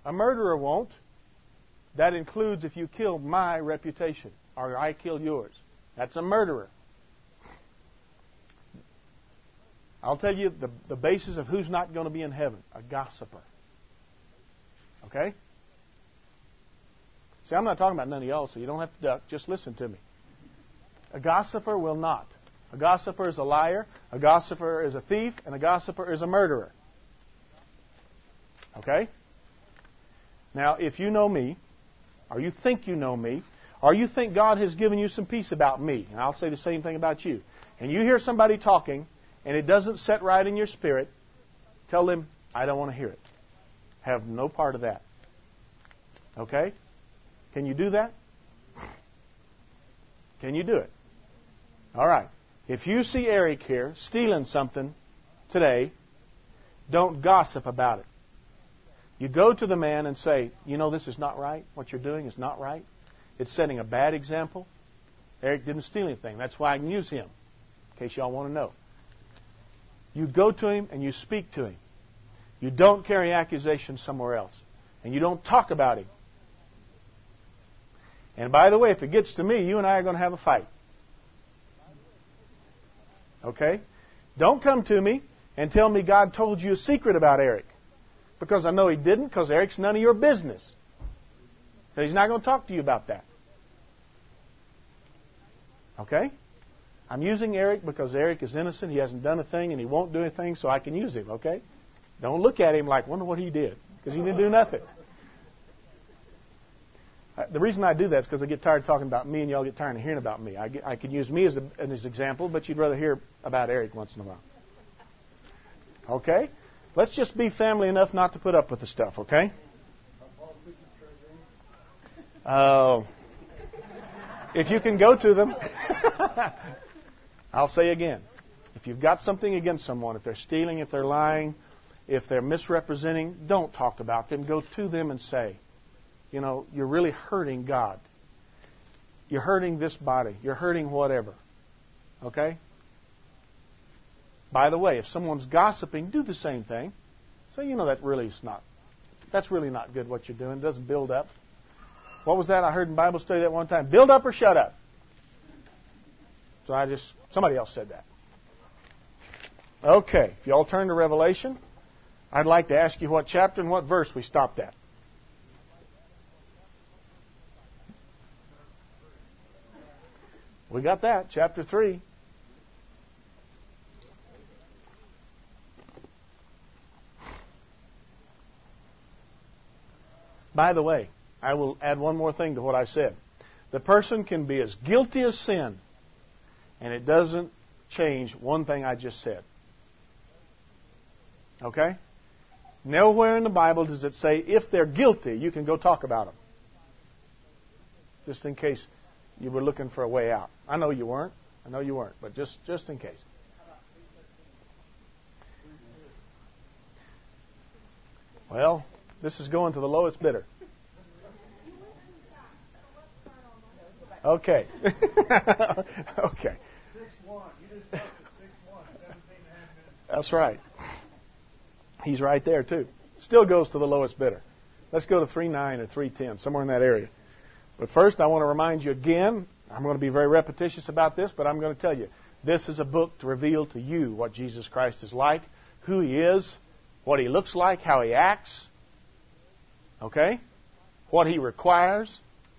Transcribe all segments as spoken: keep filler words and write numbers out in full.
A murderer won't. That includes if you kill my reputation or I kill yours. That's a murderer. I'll tell you the, the basis of who's not going to be in heaven. A gossiper. Okay? See, I'm not talking about none of y'all, so you don't have to duck. Just listen to me. A gossiper will not. A gossiper is a liar. A gossiper is a thief. And a gossiper is a murderer. Okay? Now, if you know me, or you think you know me, or you think God has given you some peace about me, and I'll say the same thing about you, and you hear somebody talking, and it doesn't set right in your spirit, tell them, I don't want to hear it. Have no part of that. Okay? Can you do that? Can you do it? All right. If you see Eric here stealing something today, don't gossip about it. You go to the man and say, you know, this is not right. What you're doing is not right. It's setting a bad example. Eric didn't steal anything. That's why I can use him, in case y'all want to know. You go to him and you speak to him. You don't carry accusations somewhere else. And you don't talk about him. And by the way, if it gets to me, you and I are going to have a fight. Okay? Don't come to me and tell me God told you a secret about Eric. Because I know He didn't, because Eric's none of your business. So He's not going to talk to you about that. Okay? I'm using Eric because Eric is innocent. He hasn't done a thing and he won't do anything, so I can use him. Okay? Don't look at him like, wonder what he did. Because he didn't do nothing. The reason I do that is because I get tired of talking about me and y'all get tired of hearing about me. I, get, I could use me as, a, as an example, but you'd rather hear about Eric once in a while. Okay? Let's just be family enough not to put up with the stuff, okay? Oh. Uh, if you can go to them, I'll say again, if you've got something against someone, if they're stealing, if they're lying, if they're misrepresenting, don't talk about them. Go to them and say, you know, you're really hurting God. You're hurting this body. You're hurting whatever. Okay? By the way, if someone's gossiping, do the same thing. Say, you know, that really is not, that's really not good what you're doing. It doesn't build up. What was that I heard in Bible study that one time? Build up or shut up. So I just, somebody else said that. Okay, if you all turn to Revelation, I'd like to ask you what chapter and what verse we stopped at. We got that, chapter three. By the way, I will add one more thing to what I said. The person can be as guilty as sin, and it doesn't change one thing I just said. Okay? Nowhere in the Bible does it say if they're guilty, you can go talk about them. Just in case you were looking for a way out. I know you weren't. I know you weren't, but just, just in case. Well, this is going to the lowest bidder. Okay. Okay. That's right. He's right there, too. Still goes to the lowest bidder. Let's go to three nine or three ten, somewhere in that area. But first, I want to remind you again, I'm going to be very repetitious about this, but I'm going to tell you, this is a book to reveal to you what Jesus Christ is like, who He is, what He looks like, how He acts, okay? What He requires.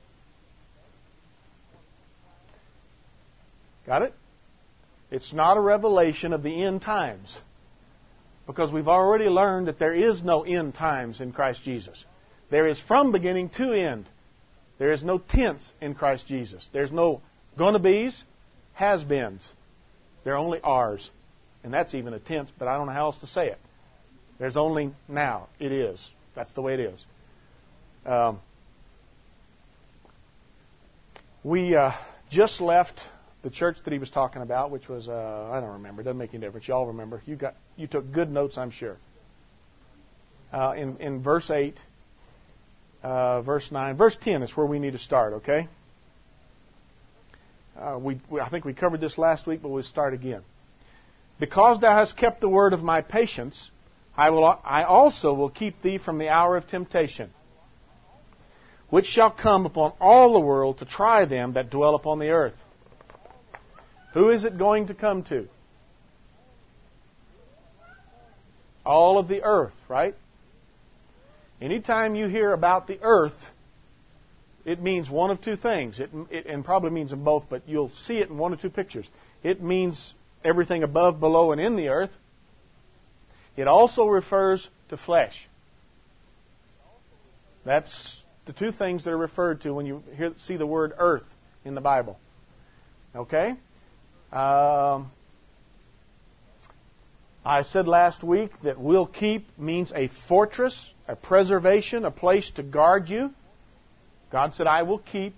Got it? It's not a revelation of the end times, because we've already learned that there is no end times in Christ Jesus. There is from beginning to end. There is no tense in Christ Jesus. There's no gonna-be's, has-beens. There only are's. And that's even a tense, but I don't know how else to say it. There's only now. It is. That's the way it is. Um, we uh, just left the church that he was talking about, which was, uh, I don't remember. It doesn't make any difference. You all remember. You got, you took good notes, I'm sure. Uh, in, in verse eight, uh, verse nine, verse ten is where we need to start, okay? Uh, we, we, I think we covered this last week, but we'll start again. Because thou hast kept the word of my patience, I will. I also will keep thee from the hour of temptation, which shall come upon all the world to try them that dwell upon the earth. Who is it going to come to? All of the earth, right? Anytime you hear about the earth, it means one of two things. It, it and probably means them both, but you'll see it in one or two pictures. It means everything above, below, and in the earth. It also refers to flesh. That's the two things that are referred to when you hear, see the word earth in the Bible. Okay? Um, I said last week that will keep means a fortress, a preservation, a place to guard you. God said, I will keep.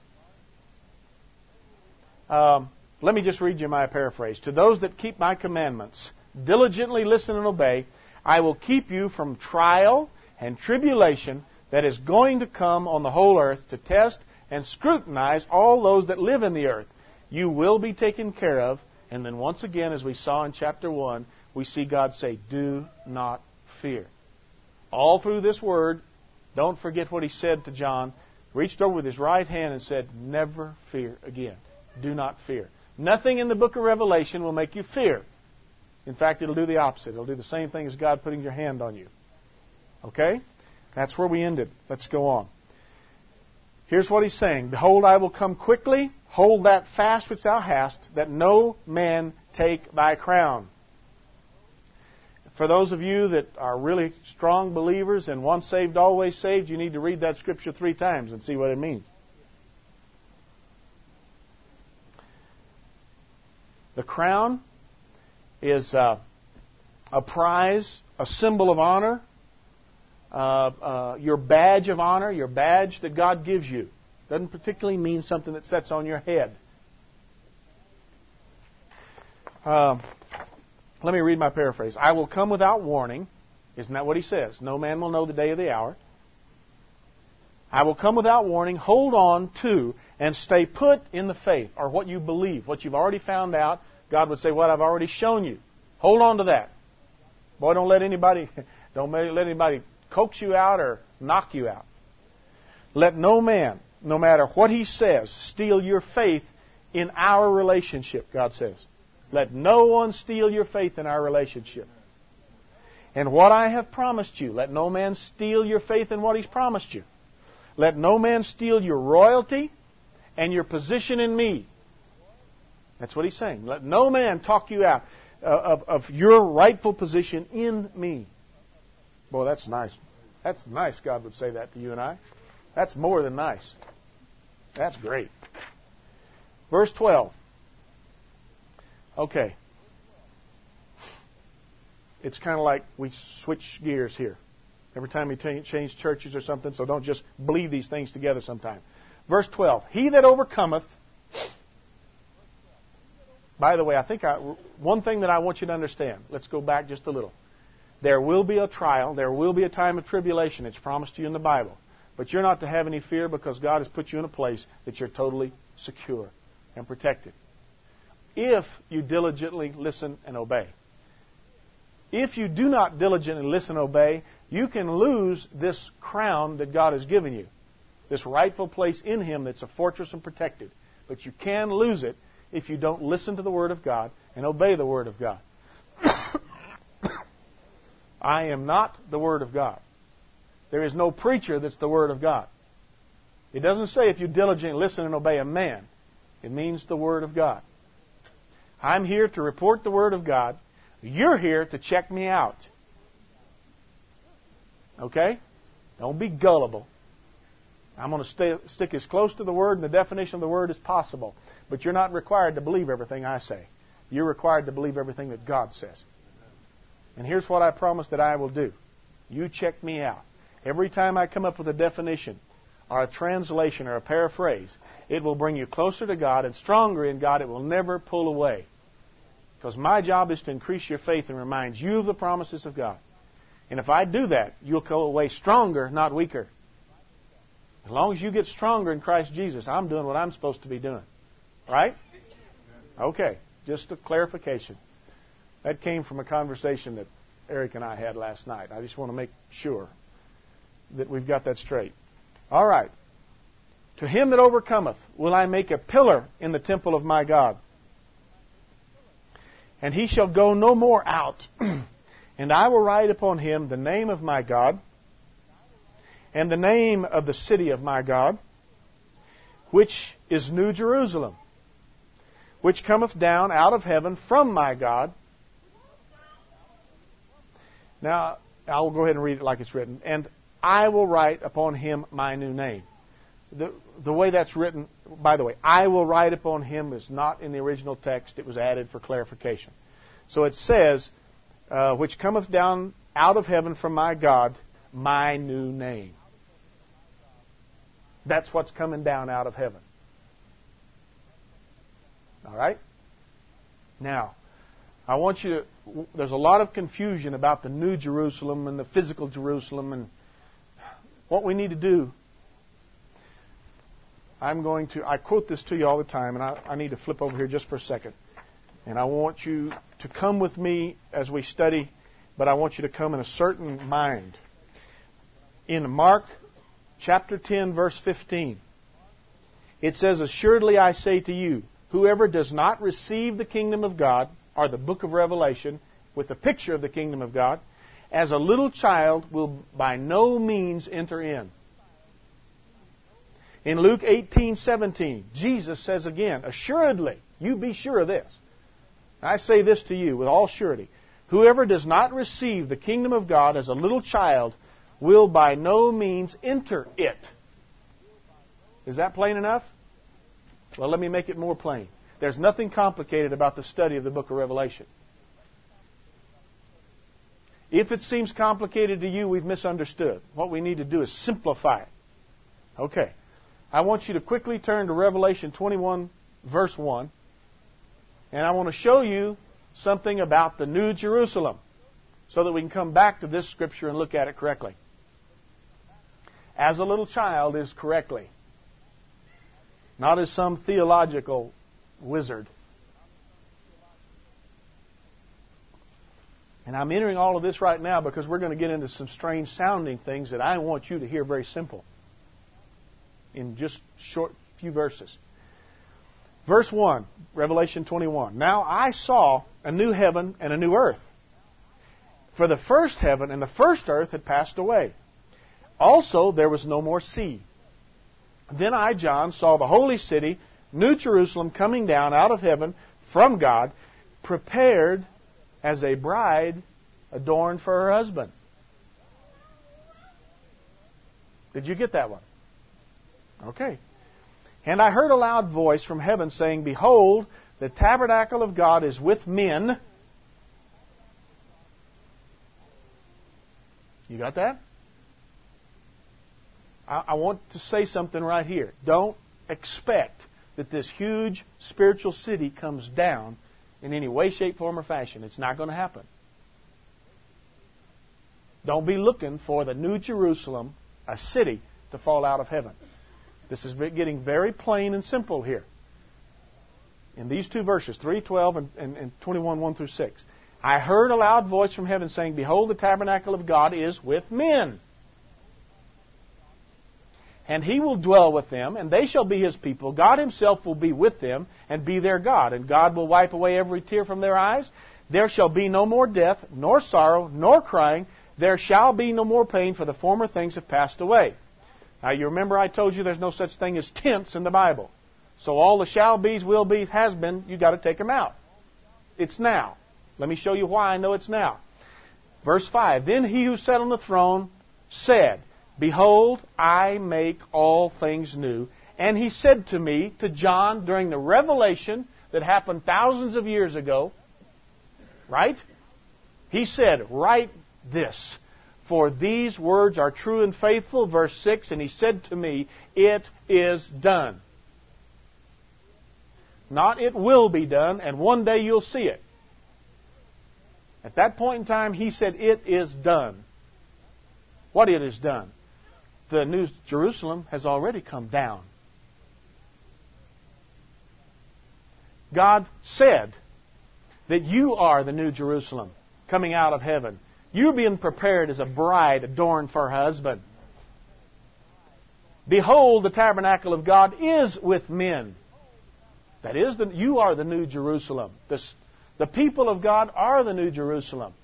Um, let me just read you my paraphrase. To those that keep my commandments, diligently listen and obey, I will keep you from trial and tribulation that is going to come on the whole earth to test and scrutinize all those that live in the earth. You will be taken care of. And then once again, as we saw in chapter one, we see God say, do not fear. All through this word, don't forget what He said to John. Reached over with His right hand and said, never fear again. Do not fear. Nothing in the book of Revelation will make you fear. In fact, it'll do the opposite. It'll do the same thing as God putting your hand on you. Okay? That's where we ended. Let's go on. Here's what He's saying. Behold, I will come quickly. Hold that fast which thou hast, that no man take thy crown. For those of you that are really strong believers and once saved, always saved, you need to read that scripture three times and see what it means. The crown is uh, a prize, a symbol of honor, uh, uh, your badge of honor, your badge that God gives you. Doesn't particularly mean something that sits on your head. Uh, let me read my paraphrase. I will come without warning. Isn't that what He says? No man will know the day or the hour. I will come without warning. Hold on to and stay put in the faith, or what you believe, what you've already found out. God would say, what I've already shown you. Hold on to that. Boy, don't let anybody, don't let anybody coax you out or knock you out. Let no man, no matter what he says, steal your faith in our relationship, God says. Let no one steal your faith in our relationship. And what I have promised you, let no man steal your faith in what He's promised you. Let no man steal your royalty and your position in me. That's what He's saying. Let no man talk you out of, of your rightful position in me. Boy, that's nice. That's nice, God would say that to you and I. That's more than nice. That's great. Verse twelve. Okay. It's kind of like we switch gears here. Every time we t- change churches or something, so don't just bleed these things together sometime. Verse twelve. He that overcometh... By the way, I think I, one thing that I want you to understand. Let's go back just a little. There will be a trial. There will be a time of tribulation. It's promised to you in the Bible. But you're not to have any fear because God has put you in a place that you're totally secure and protected. If you diligently listen and obey. If you do not diligently listen and obey, you can lose this crown that God has given you. This rightful place in Him that's a fortress and protected. But you can lose it if you don't listen to the Word of God and obey the Word of God. I am not the Word of God. There is no preacher that's the Word of God. It doesn't say if you diligently listen and obey a man. It means the Word of God. I'm here to report the Word of God. You're here to check me out. Okay? Don't be gullible. I'm going to stay, stick as close to the Word and the definition of the Word as possible. But you're not required to believe everything I say. You're required to believe everything that God says. And here's what I promise that I will do. You check me out. Every time I come up with a definition or a translation or a paraphrase, it will bring you closer to God and stronger in God. It will never pull away. Because my job is to increase your faith and remind you of the promises of God. And if I do that, you'll go away stronger, not weaker. As long as you get stronger in Christ Jesus, I'm doing what I'm supposed to be doing. Right? Okay. Just a clarification. That came from a conversation that Eric and I had last night. I just want to make sure that we've got that straight. All right. To him that overcometh will I make a pillar in the temple of my God. And he shall go no more out. And I will write upon him the name of my God, and the name of the city of my God, which is New Jerusalem, which cometh down out of heaven from my God. Now, I will go ahead and read it like it's written. And I will write upon him my new name. The, the way that's written, by the way, I will write upon him is not in the original text. It was added for clarification. So it says, uh, which cometh down out of heaven from my God, my new name. That's what's coming down out of heaven. All right? Now, I want you to, there's a lot of confusion about the New Jerusalem and the physical Jerusalem, and what we need to do. I'm going to, I quote this to you all the time, and I, I need to flip over here just for a second. And I want you to come with me as we study, but I want you to come in a certain mind. In Mark chapter ten, verse fifteen, it says, assuredly I say to you, whoever does not receive the kingdom of God, or the book of Revelation, with a picture of the kingdom of God, as a little child will by no means enter in. In Luke eighteen seventeen, Jesus says again, assuredly, you be sure of this. I say this to you with all surety. Whoever does not receive the kingdom of God as a little child will by no means enter it. Is that plain enough? Well, let me make it more plain. There's nothing complicated about the study of the book of Revelation. If it seems complicated to you, we've misunderstood. What we need to do is simplify it. Okay. I want you to quickly turn to Revelation twenty-one, verse one. And I want to show you something about the New Jerusalem so that we can come back to this scripture and look at it correctly. As a little child is correctly. Not as some theological wizard. And I'm entering all of this right now because we're going to get into some strange sounding things that I want you to hear very simple. In just short few verses. Verse one, Revelation twenty-one. Now I saw a new heaven and a new earth. For the first heaven and the first earth had passed away. Also there was no more sea. Then I, John, saw the holy city, New Jerusalem, coming down out of heaven from God, prepared as a bride adorned for her husband. Did you get that one? Okay. And I heard a loud voice from heaven saying, behold, the tabernacle of God is with men. You got that? I, I want to say something right here. Don't expect that this huge spiritual city comes down in any way, shape, form, or fashion. It's not going to happen. Don't be looking for the New Jerusalem, a city, to fall out of heaven. This is getting very plain and simple here. In these two verses, three twelve and, and, and twenty-one, one through six. I heard a loud voice from heaven saying, behold, the tabernacle of God is with men. And He will dwell with them, and they shall be His people. God Himself will be with them and be their God. And God will wipe away every tear from their eyes. There shall be no more death, nor sorrow, nor crying. There shall be no more pain, for the former things have passed away. Now, you remember I told you there's no such thing as tense in the Bible. So all the shall be's, will be's, has been, you've got to take them out. It's now. Let me show you why I know it's now. Verse five, then He who sat on the throne said, behold, I make all things new. And He said to me, to John, during the revelation that happened thousands of years ago, right? He said, write this. For these words are true and faithful. Verse six, and He said to me, it is done. Not it will be done, and one day you'll see it. At that point in time, He said, it is done. What it is done? The New Jerusalem has already come down. God said that you are the New Jerusalem coming out of heaven. You're being prepared as a bride adorned for her husband. Behold, the tabernacle of God is with men. That is, the, you are the New Jerusalem. The, the people of God are the New Jerusalem.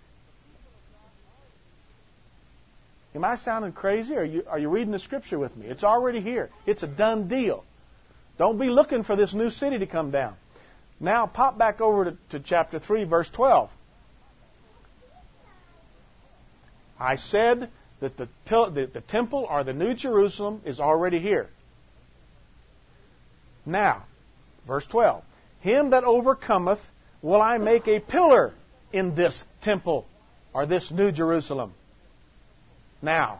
Am I sounding crazy? Or are you, are you reading the Scripture with me? It's already here. It's a done deal. Don't be looking for this new city to come down. Now, pop back over to, to chapter three, verse twelve. I said that the, the, the temple, or the New Jerusalem, is already here. Now, verse twelve. Him that overcometh will I make a pillar in this temple, or this New Jerusalem. Now,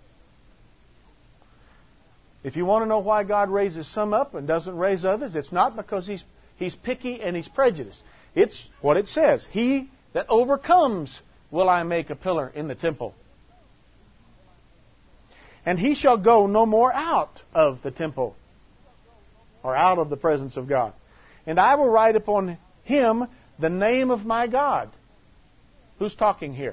if you want to know why God raises some up and doesn't raise others, it's not because He's He's picky and He's prejudiced. It's what it says. He that overcomes will I make a pillar in the temple. And he shall go no more out of the temple, or out of the presence of God. And I will write upon him the name of my God. Who's talking here?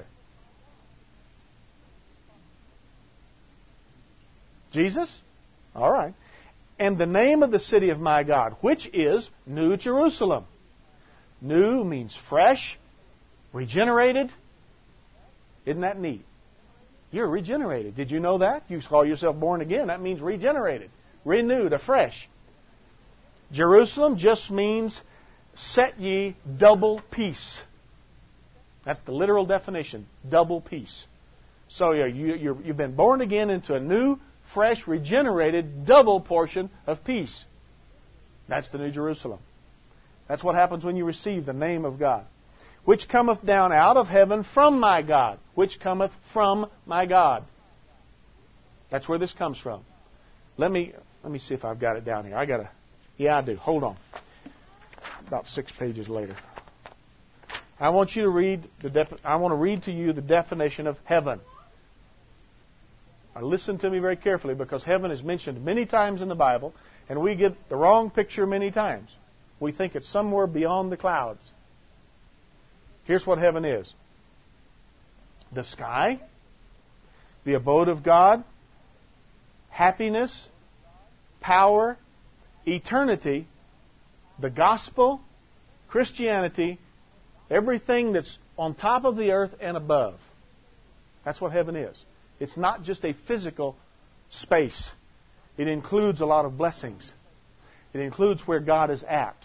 Jesus? All right. And the name of the city of my God, which is New Jerusalem. New means fresh, regenerated. Isn't that neat? You're regenerated. Did you know that? You call yourself born again. That means regenerated, renewed, afresh. Jerusalem just means set ye double peace. That's the literal definition, double peace. So you, you, you've been born again into a new, fresh, regenerated, double portion of peace. That's the New Jerusalem. That's what happens when you receive the name of God. Which cometh down out of heaven from my God. Which cometh from my God. That's where this comes from. Let me let me see if I've got it down here. I got to. Yeah, I do. Hold on. About six pages later. I want you to read the. Def, I want to read to you the definition of heaven. Now listen to me very carefully, because heaven is mentioned many times in the Bible, and we get the wrong picture many times. We think it's somewhere beyond the clouds. Here's what heaven is. The sky, the abode of God, happiness, power, eternity, the gospel, Christianity, everything that's on top of the earth and above. That's what heaven is. It's not just a physical space. It includes a lot of blessings. It includes where God is at.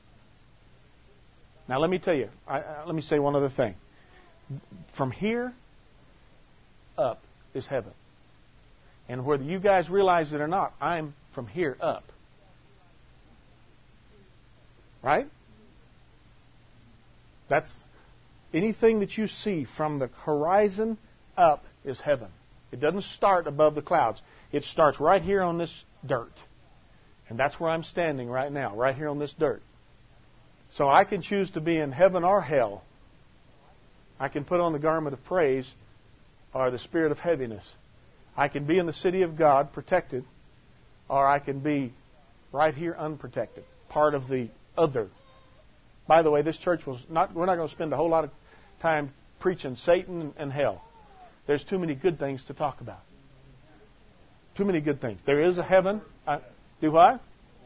Now let me tell you, I, uh, let me say one other thing. From here up is heaven. And whether you guys realize it or not, I'm from here up. Right? That's anything that you see from the horizon up is heaven. It doesn't start above the clouds. It starts right here on this dirt. And that's where I'm standing right now, right here on this dirt. So I can choose to be in heaven or hell. I can put on the garment of praise or the spirit of heaviness. I can be in the city of God, protected, or I can be right here unprotected, part of the other. By the way, this church was not, we're not going to spend a whole lot of time preaching Satan and hell. There's too many good things to talk about. Too many good things. There is a heaven. I, do what?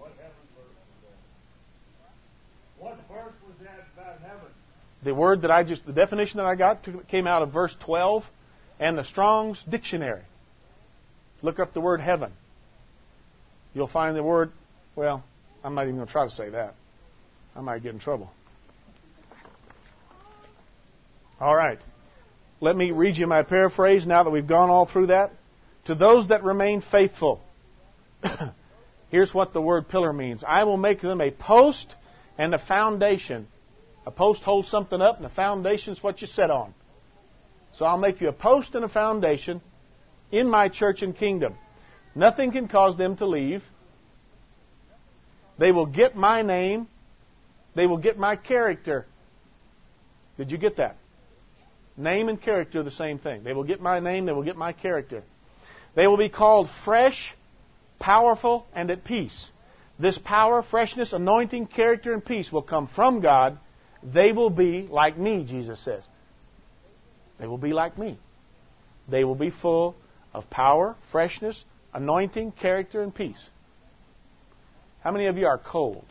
What verse was that about heaven? The word that I just, the definition that I got came out of verse twelve and the Strong's Dictionary. Look up the word heaven. You'll find the word, well, I'm not even going to try to say that. I might get in trouble. All right. Let me read you my paraphrase now that we've gone all through that. To those that remain faithful. Here's what the word pillar means. I will make them a post and a foundation. A post holds something up, and a foundation is what you sit on. So I'll make you a post and a foundation in my church and kingdom. Nothing can cause them to leave. They will get my name. They will get my character. Did you get that? Name and character are the same thing. They will get my name. They will get my character. They will be called fresh, powerful, and at peace. This power, freshness, anointing, character, and peace will come from God. They will be like me, Jesus says. They will be like me. They will be full of power, freshness, anointing, character, and peace. How many of you are cold?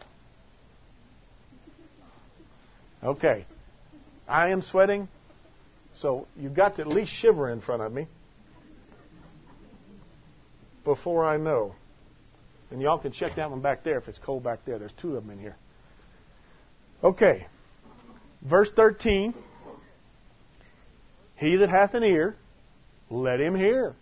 Okay. I am sweating, so you've got to at least shiver in front of me before I know. And y'all can check that one back there if it's cold back there. There's two of them in here. Okay. Verse thirteen. He that hath an ear, let him hear.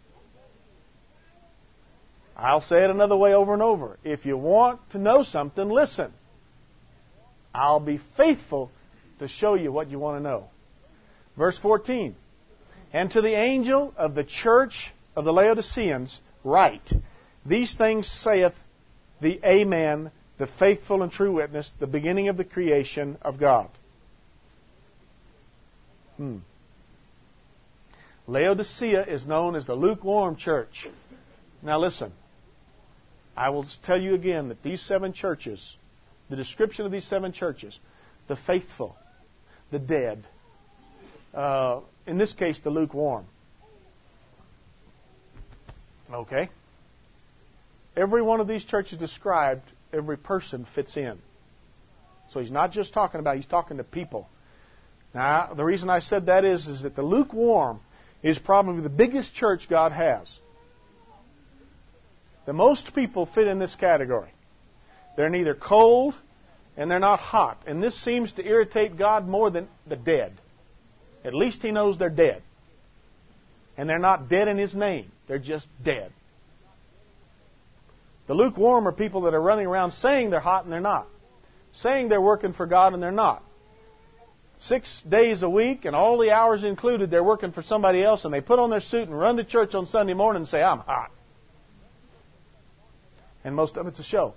I'll say it another way over and over. If you want to know something, listen. I'll be faithful to show you what you want to know. Verse fourteen. And to the angel of the church of the Laodiceans write, these things saith the Amen, the faithful and true witness, the beginning of the creation of God. Hmm. Laodicea is known as the lukewarm church. Now listen. I will tell you again that these seven churches, the description of these seven churches, the faithful, the dead, uh, in this case, the lukewarm. Okay? Every one of these churches described, every person fits in. So he's not just talking about, he's talking to people. Now, the reason I said that is, is that the lukewarm is probably the biggest church God has. The most people fit in this category. They're neither cold and they're not hot. And this seems to irritate God more than the dead. At least He knows they're dead. And they're not dead in His name. They're just dead. The lukewarm are people that are running around saying they're hot and they're not. Saying they're working for God and they're not. Six days a week and all the hours included, they're working for somebody else, and they put on their suit and run to church on Sunday morning and say, I'm hot. And most of it's a show.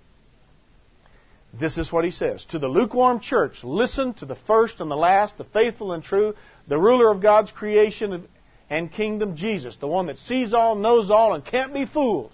This is what he says. To the lukewarm church, listen to the first and the last, the faithful and true, the ruler of God's creation and kingdom, Jesus, the one that sees all, knows all, and can't be fooled.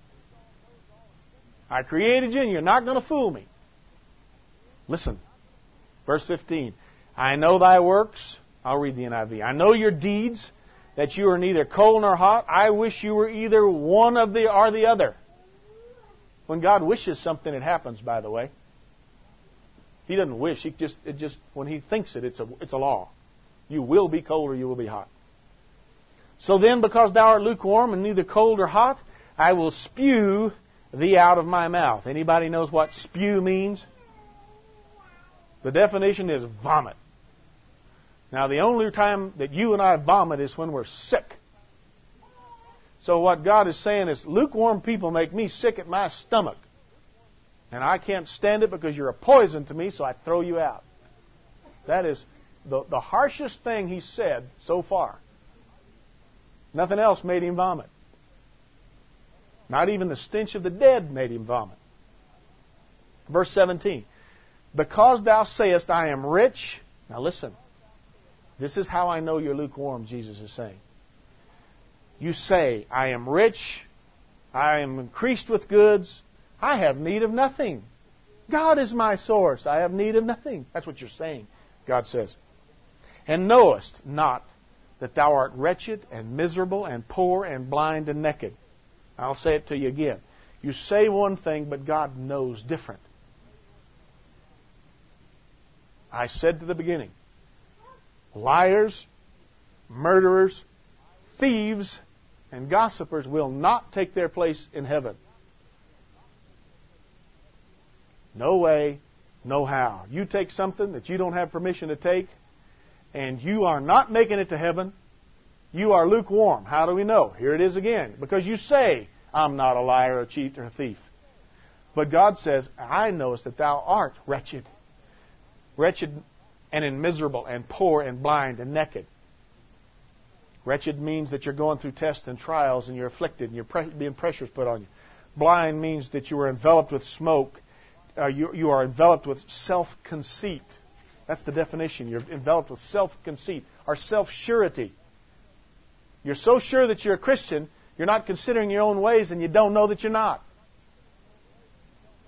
I created you and you're not going to fool me. Listen. Verse fifteen. I know thy works. I'll read the N I V. I know your deeds, that you are neither cold nor hot. I wish you were either one of the or the other. When God wishes something, it happens, by the way. He doesn't wish. He just, it just when He thinks it, it's a, it's a law. You will be cold or you will be hot. So then, because thou art lukewarm and neither cold or hot, I will spew thee out of my mouth. Anybody knows what spew means? The definition is vomit. Now, the only time that you and I vomit is when we're sick. So what God is saying is, lukewarm people make me sick at my stomach. And I can't stand it because you're a poison to me, so I throw you out. That is the, the harshest thing He said so far. Nothing else made Him vomit. Not even the stench of the dead made Him vomit. Verse seventeen. Because thou sayest, I am rich. Now listen. This is how I know you're lukewarm, Jesus is saying. You say, I am rich. I am increased with goods. I have need of nothing. God is my source. I have need of nothing. That's what you're saying, God says. And knowest not that thou art wretched and miserable and poor and blind and naked. I'll say it to you again. You say one thing, but God knows different. I said to the beginning, liars, murderers, thieves, and gossipers will not take their place in heaven. No way, no how. You take something that you don't have permission to take, and you are not making it to heaven. You are lukewarm. How do we know? Here it is again. Because you say, I'm not a liar, a cheat, or a thief. But God says, I know that thou art wretched. Wretched and in miserable and poor and blind and naked. Wretched means that you're going through tests and trials and you're afflicted and you're pre- being pressures put on you. Blind means that you are enveloped with smoke. Uh, you, you are enveloped with self-conceit. That's the definition. You're enveloped with self-conceit or self-surety. You're so sure that you're a Christian, you're not considering your own ways and you don't know that you're not.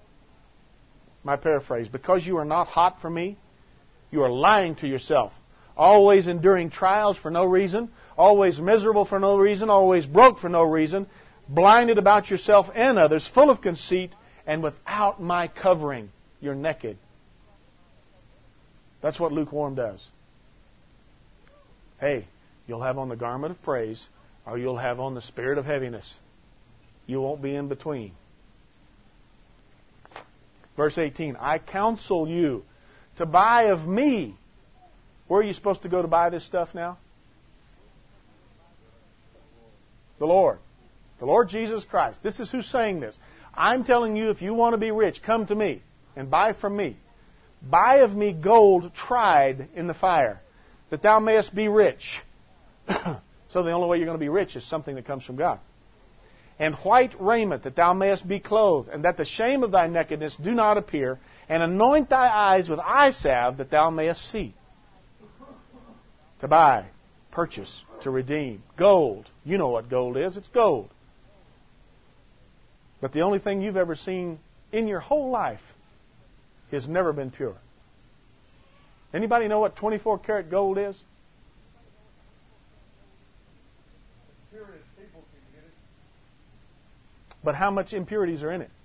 My paraphrase, because you are not hot for me, you are lying to yourself. always enduring trials for no reason, always miserable for no reason, always broke for no reason, blinded about yourself and others, full of conceit, and without my covering, you're naked. That's what lukewarm does. Hey, you'll have on the garment of praise, or you'll have on the spirit of heaviness. You won't be in between. Verse eighteen, I counsel you to buy of me. Where are you supposed to go to buy this stuff now? The Lord. The Lord Jesus Christ. This is who's saying this. I'm telling you, if you want to be rich, come to me and buy from me. Buy of me gold tried in the fire, that thou mayest be rich. So the only way you're going to be rich is something that comes from God. And white raiment, that thou mayest be clothed, and that the shame of thy nakedness do not appear, and anoint thy eyes with eye salve, that thou mayest see. To buy, purchase, to redeem. Gold. You know what gold is. It's gold. But the only thing you've ever seen in your whole life has never been pure. Anybody know what twenty-four karat gold is? But how much impurities are in it?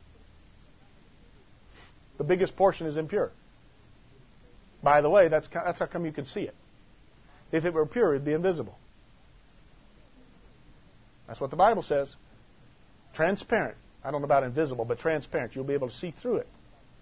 The biggest portion is impure. By the way, that's that's how come you can see it. If it were pure, it would be invisible. That's what the Bible says. Transparent. I don't know about invisible, but transparent. You'll be able to see through it.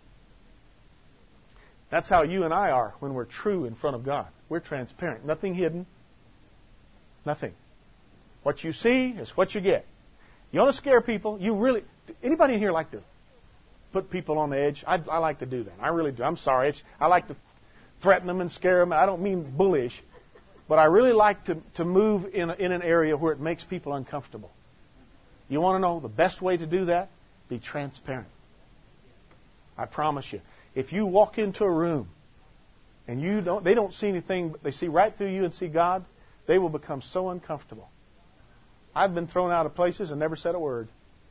That's how you and I are when we're true in front of God. We're transparent. Nothing hidden. Nothing. What you see is what you get. You want to scare people? You really... Anybody in here like to put people on the edge? I, I like to do that. I really do. I'm sorry. It's, I like to threaten them and scare them. I don't mean bullish. But I really like to, to move in, a, in an area where it makes people uncomfortable. You want to know the best way to do that? Be transparent. I promise you. If you walk into a room and you don't, they don't see anything, but they see right through you and see God, they will become so uncomfortable. I've been thrown out of places and never said a word.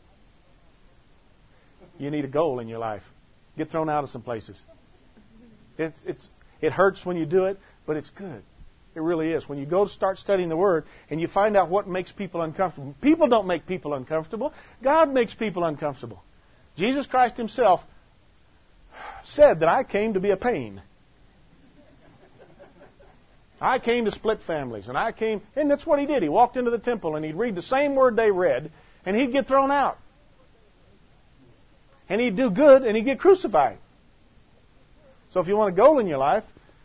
You need a goal in your life. Get thrown out of some places. It's, it's, it hurts when you do it, but it's good. It really is. When you go to start studying the Word and you find out what makes people uncomfortable. People don't make people uncomfortable. God makes people uncomfortable. Jesus Christ Himself said that I came to be a pain. I came to split families, and I came, and that's what He did. He walked into the temple, and He'd read the same word they read, and He'd get thrown out. And He'd do good, and He'd get crucified. So if you want a goal in your life,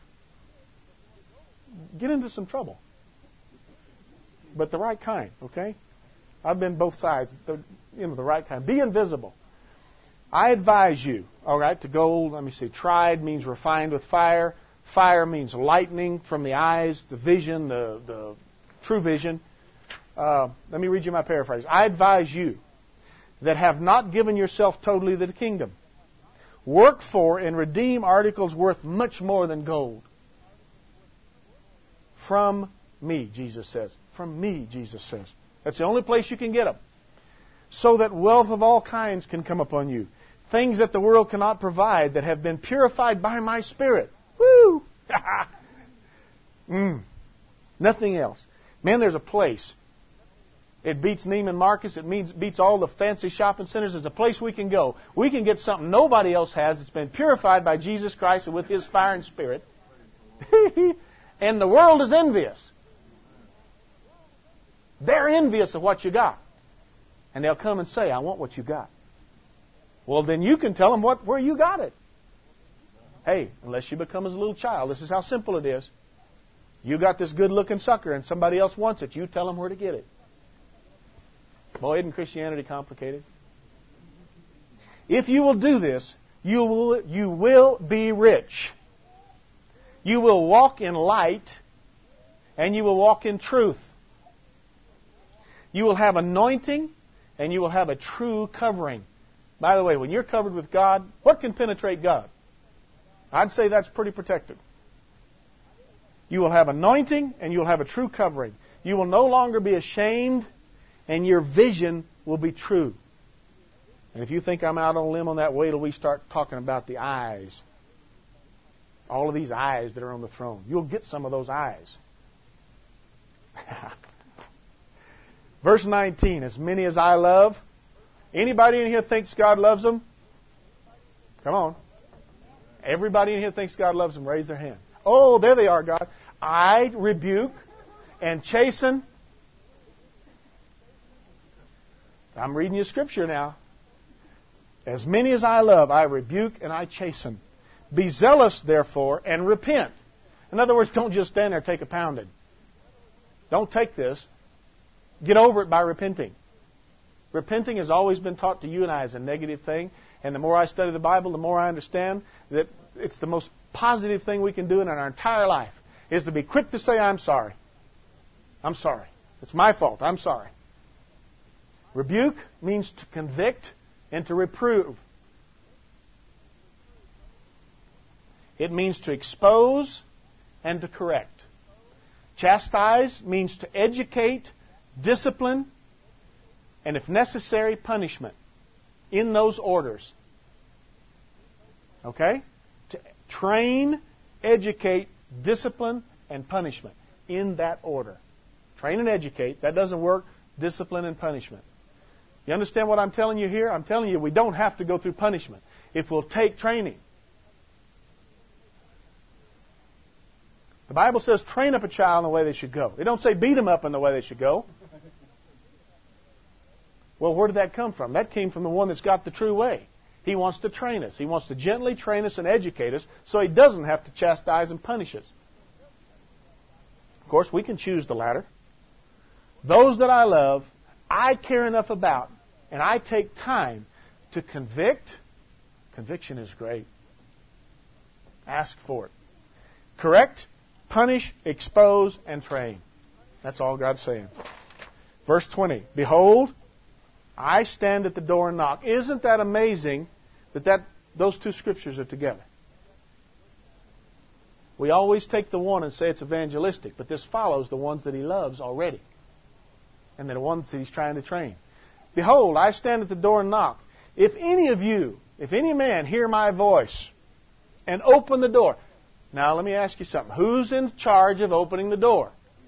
get into some trouble. But the right kind, okay? I've been both sides, the, you know, the right kind. Be invisible. I advise you, all right, to go, let me see, tried means refined with fire. Fire means lightning from the eyes, the vision, the, the true vision. Uh, let me read you my paraphrase. I advise you that have not given yourself totally to the kingdom. Work for and redeem articles worth much more than gold. From me, Jesus says. From me, Jesus says. That's the only place you can get them. So that wealth of all kinds can come upon you. Things that the world cannot provide that have been purified by my Spirit. Woo! mm. Nothing else. Man, there's a place. It beats Neiman Marcus. It means, beats all the fancy shopping centers. There's a place we can go. We can get something nobody else has. It's been purified by Jesus Christ and with His fire and Spirit. And the world is envious. They're envious of what you got. And they'll come and say, I want what you got. Well, then you can tell them what, where you got it. Hey, unless you become as a little child, this is how simple it is. You got this good-looking sucker and somebody else wants it. You tell them where to get it. Boy, isn't Christianity complicated? If you will do this, you will, you will be rich. You will walk in light and you will walk in truth. You will have anointing and you will have a true covering. By the way, when you're covered with God, what can penetrate God? I'd say that's pretty protected. You will have anointing and you will have a true covering. You will no longer be ashamed and your vision will be true. And if you think I'm out on a limb on that, wait till we start talking about the eyes. All of these eyes that are on the throne. You'll get some of those eyes. Verse nineteen, as many as I love. Anybody in here thinks God loves them? Come on. Everybody in here thinks God loves them. Raise their hand. Oh, there they are, God. I rebuke and chasten. I'm reading you scripture now. As many as I love, I rebuke and I chasten. Be zealous, therefore, and repent. In other words, don't just stand there and take a pounding. Don't take this. Get over it by repenting. Repenting has always been taught to you and I as a negative thing. And the more I study the Bible, the more I understand that it's the most positive thing we can do in our entire life is to be quick to say, I'm sorry. I'm sorry. It's my fault. I'm sorry. Rebuke means to convict and to reprove. It means to expose and to correct. Chastise means to educate, discipline, and if necessary, punishment. In those orders. Okay? To train, educate, discipline, and punishment. In that order. Train and educate. That doesn't work. Discipline and punishment. You understand what I'm telling you here? I'm telling you we don't have to go through punishment if we'll take training. The Bible says train up a child in the way they should go. It don't say beat them up in the way they should go. Well, where did that come from? That came from the one that's got the true way. He wants to train us. He wants to gently train us and educate us so He doesn't have to chastise and punish us. Of course, we can choose the latter. Those that I love, I care enough about, and I take time to convict. Conviction is great. Ask for it. Correct, punish, expose, and train. That's all God's saying. Verse twenty. Behold, I stand at the door and knock. Isn't that amazing that, that those two scriptures are together? We always take the one and say it's evangelistic, but this follows the ones that He loves already. And the ones that He's trying to train. Behold, I stand at the door and knock. If any of you, if any man hear my voice and open the door. Now let me ask you something. Who's in charge of opening the door?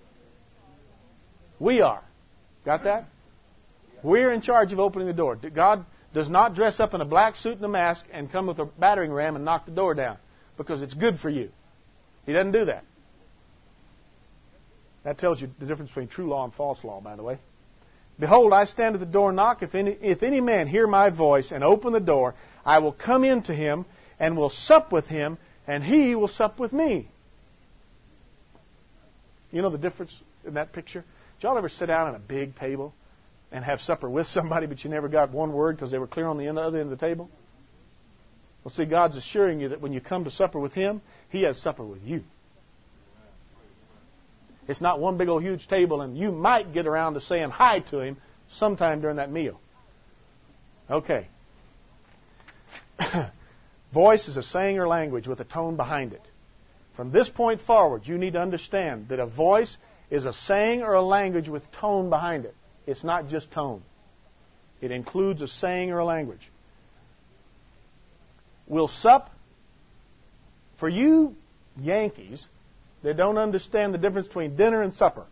We are. Got that? We're in charge of opening the door. God does not dress up in a black suit and a mask and come with a battering ram and knock the door down because it's good for you. He doesn't do that. That tells you the difference between true law and false law, by the way. Behold, I stand at the door and knock. If any, if any man hear my voice and open the door, I will come in to him and will sup with him, and he will sup with me. You know the difference in that picture? Did y'all ever sit down at a big table and have supper with somebody, but you never got one word because they were clear on the other end of the table? Well, see, God's assuring you that when you come to supper with Him, He has supper with you. It's not one big old huge table, and you might get around to saying hi to Him sometime during that meal. Okay. Voice is a saying or language with a tone behind it. From this point forward, you need to understand that a voice is a saying or a language with tone behind it. It's not just tone. It includes a saying or a language. We'll sup. For you Yankees that don't understand the difference between dinner and supper,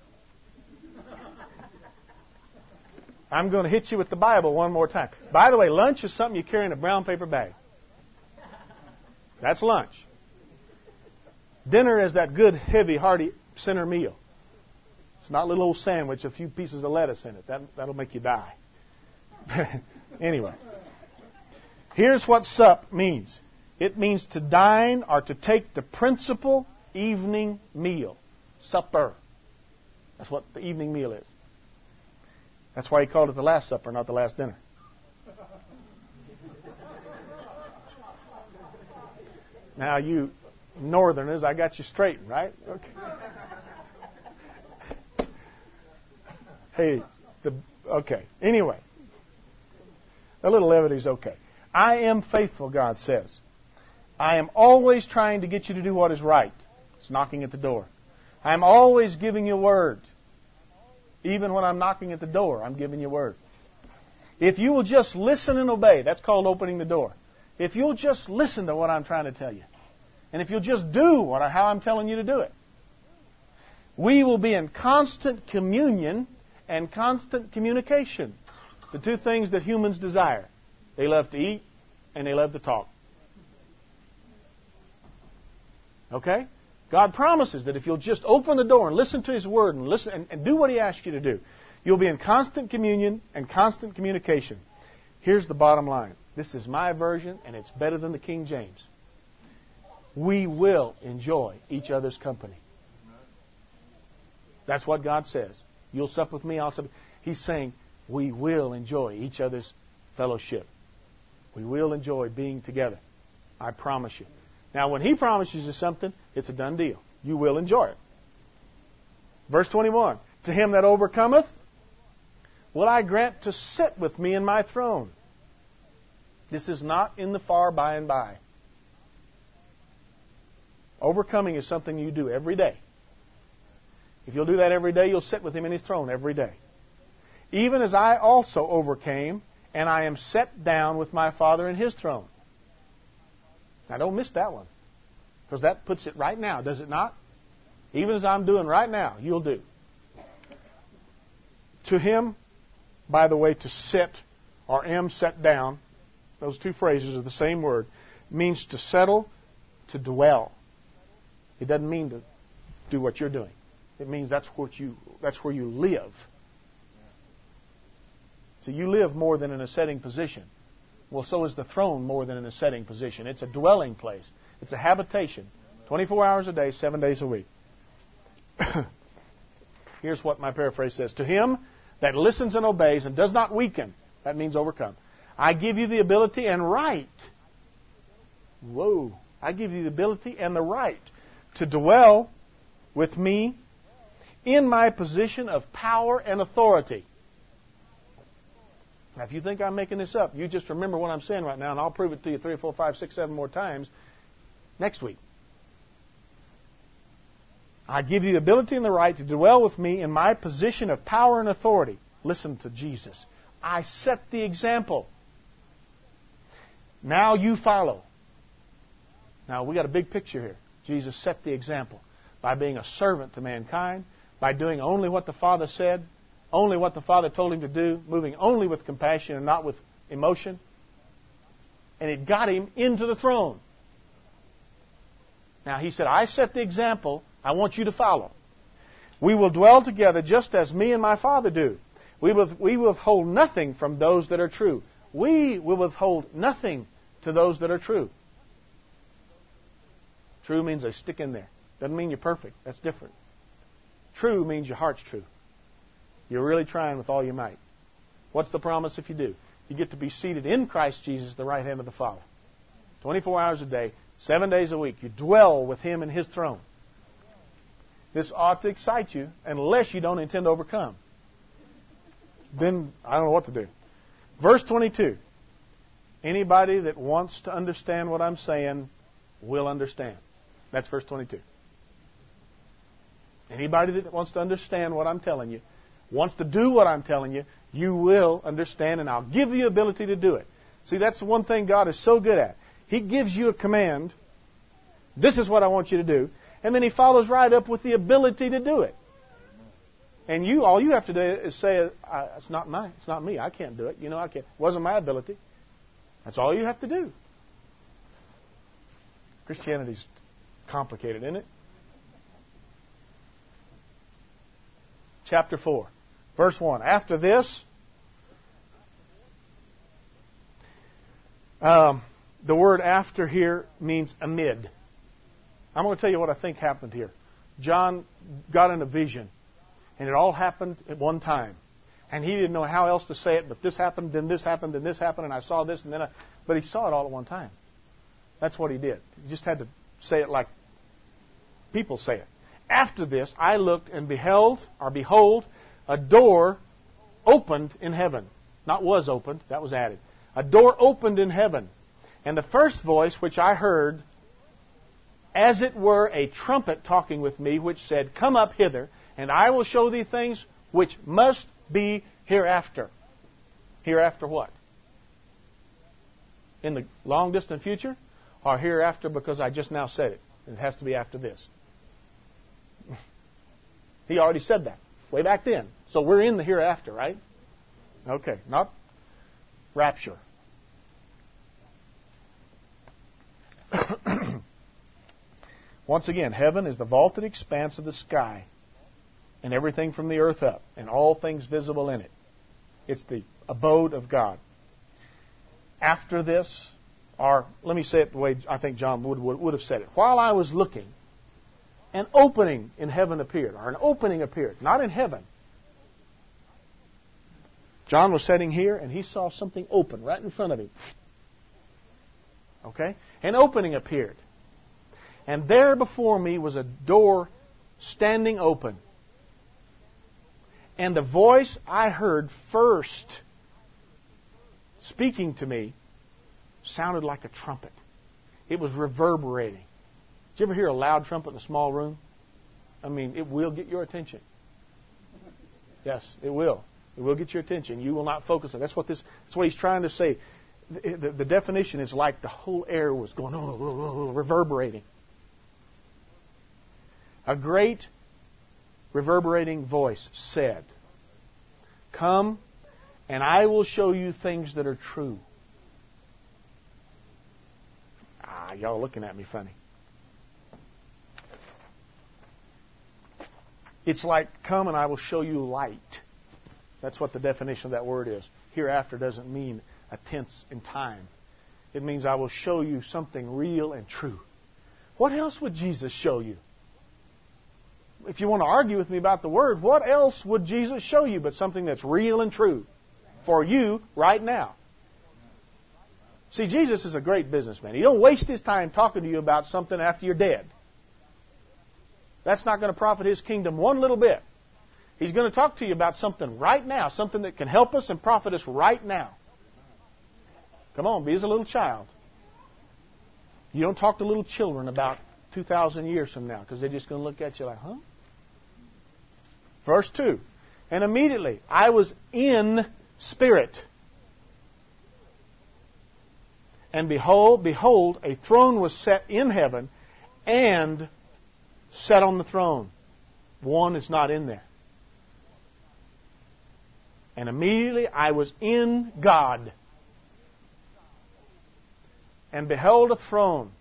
I'm going to hit you with the Bible one more time. By the way, lunch is something you carry in a brown paper bag. That's lunch. Dinner is that good, heavy, hearty center meal. It's not a little old sandwich, a few pieces of lettuce in it. That, that'll make you die. Anyway. Here's what sup means. It means to dine or to take the principal evening meal. Supper. That's what the evening meal is. That's why he called it the Last Supper, not the last dinner. Now, you northerners, I got you straightened, right? Okay. Hey, the, okay. Anyway, a little levity is okay. I am faithful, God says. I am always trying to get you to do what is right. It's knocking at the door. I am always giving you word. Even when I'm knocking at the door, I'm giving you word. If you will just listen and obey, that's called opening the door. If you'll just listen to what I'm trying to tell you, And if you'll just do what how I'm telling you to do it, we will be in constant communion and constant communication. The two things that humans desire. They love to eat and they love to talk. Okay? God promises that if you'll just open the door and listen to His Word and listen and, and do what He asks you to do, you'll be in constant communion and constant communication. Here's the bottom line. This is my version, and it's better than the King James. We will enjoy each other's company. That's what God says. You'll sup with me, I'll sup. He's saying we will enjoy each other's fellowship. We will enjoy being together. I promise you. Now, when He promises you something, it's a done deal. You will enjoy it. Verse twenty-one. To him that overcometh, will I grant to sit with me in my throne. This is not in the far by and by. Overcoming is something you do every day. If you'll do that every day, you'll sit with Him in His throne every day. Even as I also overcame, and I am set down with my Father in His throne. Now don't miss that one. Because that puts it right now, does it not? Even as I'm doing right now, you'll do. To Him, by the way, to sit, or am set down, those two phrases are the same word, means to settle, to dwell. It doesn't mean to do what you're doing. It means that's what you that's where you live. So you live more than in a setting position. Well, so is the throne more than in a setting position. It's a dwelling place. It's a habitation. twenty-four hours a day, seven days a week. Here's what my paraphrase says. To him that listens and obeys and does not weaken, that means overcome, I give you the ability and right. Whoa. I give you the ability and the right to dwell with me in my position of power and authority. Now, if you think I'm making this up, you just remember what I'm saying right now, and I'll prove it to you three or four, five, six, seven more times next week. I give you the ability and the right to dwell with me in my position of power and authority. Listen to Jesus. I set the example. Now you follow. Now, we got a big picture here. Jesus set the example by being a servant to mankind, by doing only what the Father said, only what the Father told Him to do, moving only with compassion and not with emotion. And it got Him into the throne. Now, He said, I set the example. I want you to follow. We will dwell together just as me and my Father do. We will, we withhold nothing from those that are true. We will withhold nothing to those that are true. True means they stick in there. Doesn't mean you're perfect. That's different. True means your heart's true. You're really trying with all your might. What's the promise if you do? You get to be seated in Christ Jesus, the right hand of the Father. twenty-four hours a day, seven days a week. You dwell with Him in His throne. This ought to excite you unless you don't intend to overcome. Then I don't know what to do. Verse twenty-two. Anybody that wants to understand what I'm saying will understand. That's verse twenty-two. Anybody that wants to understand what I'm telling you, wants to do what I'm telling you, you will understand, and I'll give you the ability to do it. See, that's the one thing God is so good at. He gives you a command. This is what I want you to do. And then He follows right up with the ability to do it. And you, all you have to do is say, it's not mine. It's not me. I can't do it. You know, I can't. It wasn't my ability. That's all you have to do. Christianity's complicated, isn't it? Chapter four, verse one. After this, um, the word after here means amid. I'm going to tell you what I think happened here. John got in a vision, and it all happened at one time. And he didn't know how else to say it, but this happened, then this happened, then this happened, and I saw this, and then I... But he saw it all at one time. That's what he did. He just had to say it like people say it. After this, I looked and beheld, or behold, a door opened in heaven. Not was opened, that was added. A door opened in heaven. And the first voice which I heard, as it were a trumpet talking with me, which said, Come up hither, and I will show thee things which must be hereafter. Hereafter what? In the long distant future? or hereafter because I just now said it. It has to be after this. He already said that way back then. So we're in the hereafter, right? Okay, not rapture. Once again, heaven is the vaulted expanse of the sky and everything from the earth up and all things visible in it. It's the abode of God. After this, or let me say it the way I think John would, would, would have said it. While I was looking, an opening in heaven appeared, or an opening appeared, not in heaven. John was sitting here and he saw something open right in front of him. Okay? An opening appeared. And there before me was a door standing open. And the voice I heard first speaking to me sounded like a trumpet. It was reverberating. Did you ever hear a loud trumpet in a small room? I mean, it will get your attention. Yes, it will. It will get your attention. You will not focus on it. That's what this. That's what he's trying to say. The, the, the definition is like the whole air was going, oh, oh, oh, reverberating. A great reverberating voice said, "Come, and I will show you things that are true." Ah, y'all are looking at me funny. It's like, come and I will show you light. That's what the definition of that word is. Hereafter doesn't mean a tense in time. It means I will show you something real and true. What else would Jesus show you? If you want to argue with me about the Word, what else would Jesus show you but something that's real and true for you right now? See, Jesus is a great businessman. He don't waste His time talking to you about something after you're dead. That's not going to profit His kingdom one little bit. He's going to talk to you about something right now, something that can help us and profit us right now. Come on, be as a little child. You don't talk to little children about two thousand years from now because they're just going to look at you like, huh? Verse two. And immediately I was in spirit. And behold, behold, a throne was set in heaven and set on the throne. One is not in there. And immediately I was in God. And beheld a throne.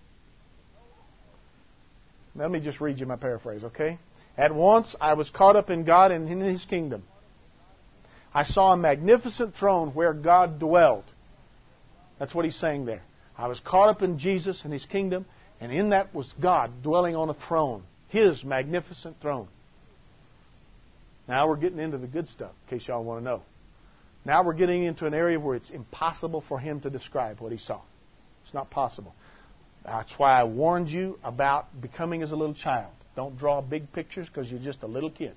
Let me just read you my paraphrase, okay? At once I was caught up in God and in His kingdom. I saw a magnificent throne where God dwelled. That's what he's saying there. I was caught up in Jesus and His kingdom, and in that was God dwelling on a throne. His magnificent throne. Now we're getting into the good stuff, in case y'all want to know. Now we're getting into an area where it's impossible for him to describe what he saw. It's not possible. That's why I warned you about becoming as a little child. Don't draw big pictures because you're just a little kid.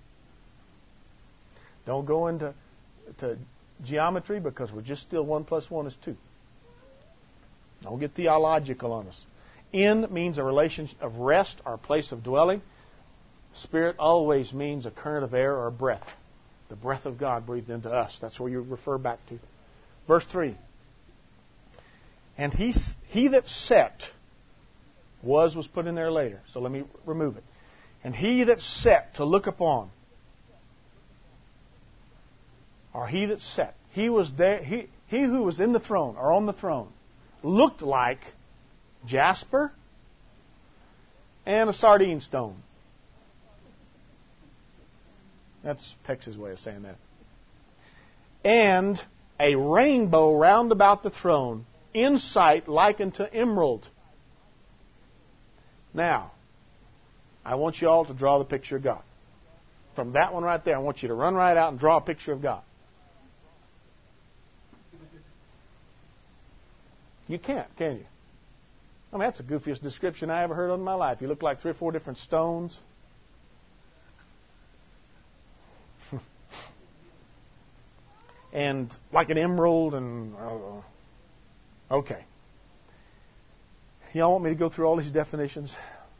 Don't go into to geometry because we're just still one plus one is two. Don't get theological on us. In means a relation of rest or place of dwelling. Spirit always means a current of air or a breath. The breath of God breathed into us. That's where you refer back to. Verse three. And he, he that sat, was was put in there later. So let me remove it. And he that sat to look upon, or he that sat, he was there, he, he who was in the throne, or on the throne, looked like jasper and a sardine stone. That's Texas' way of saying that. And a rainbow round about the throne, in sight like unto emerald. Now, I want you all to draw the picture of God. From that one right there, I want you to run right out and draw a picture of God. You can't, can you? I mean, that's the goofiest description I ever heard in my life. You look like three or four different stones. And like an emerald and... Uh, okay. Y'all want me to go through all these definitions?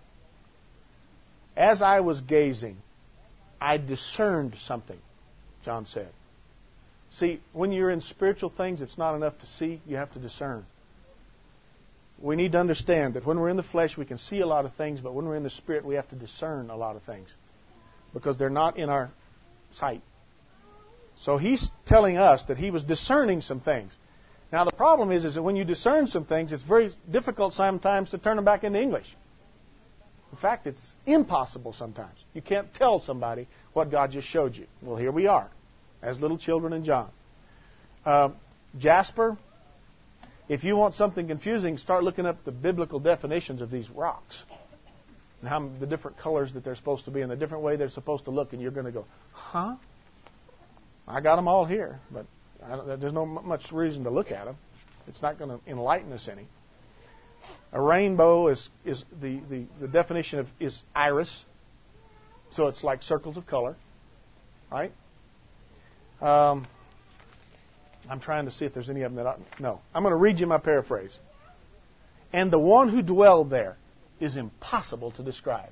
As I was gazing, I discerned something, John said. See, when you're in spiritual things, it's not enough to see. You have to discern. we need to understand that when we're in the flesh, we can see a lot of things, but when we're in the Spirit, we have to discern a lot of things because they're not in our sight. So he's telling us that he was discerning some things. Now the problem is, is that when you discern some things, it's very difficult sometimes to turn them back into English. In fact, it's impossible sometimes. You can't tell somebody what God just showed you. Well, here we are, as little children in John. Uh, Jasper, if you want something confusing, start looking up the biblical definitions of these rocks and how the different colors that they're supposed to be and the different way they're supposed to look, and you're going to go, huh? I got them all here, but I don't, there's no much reason to look at them. It's not going to enlighten us any. A rainbow is is the, the, the definition of is iris, so it's like circles of color, right? Um, I'm trying to see if there's any of them that I, no. I'm going to read you my paraphrase. And the one who dwelled there is impossible to describe.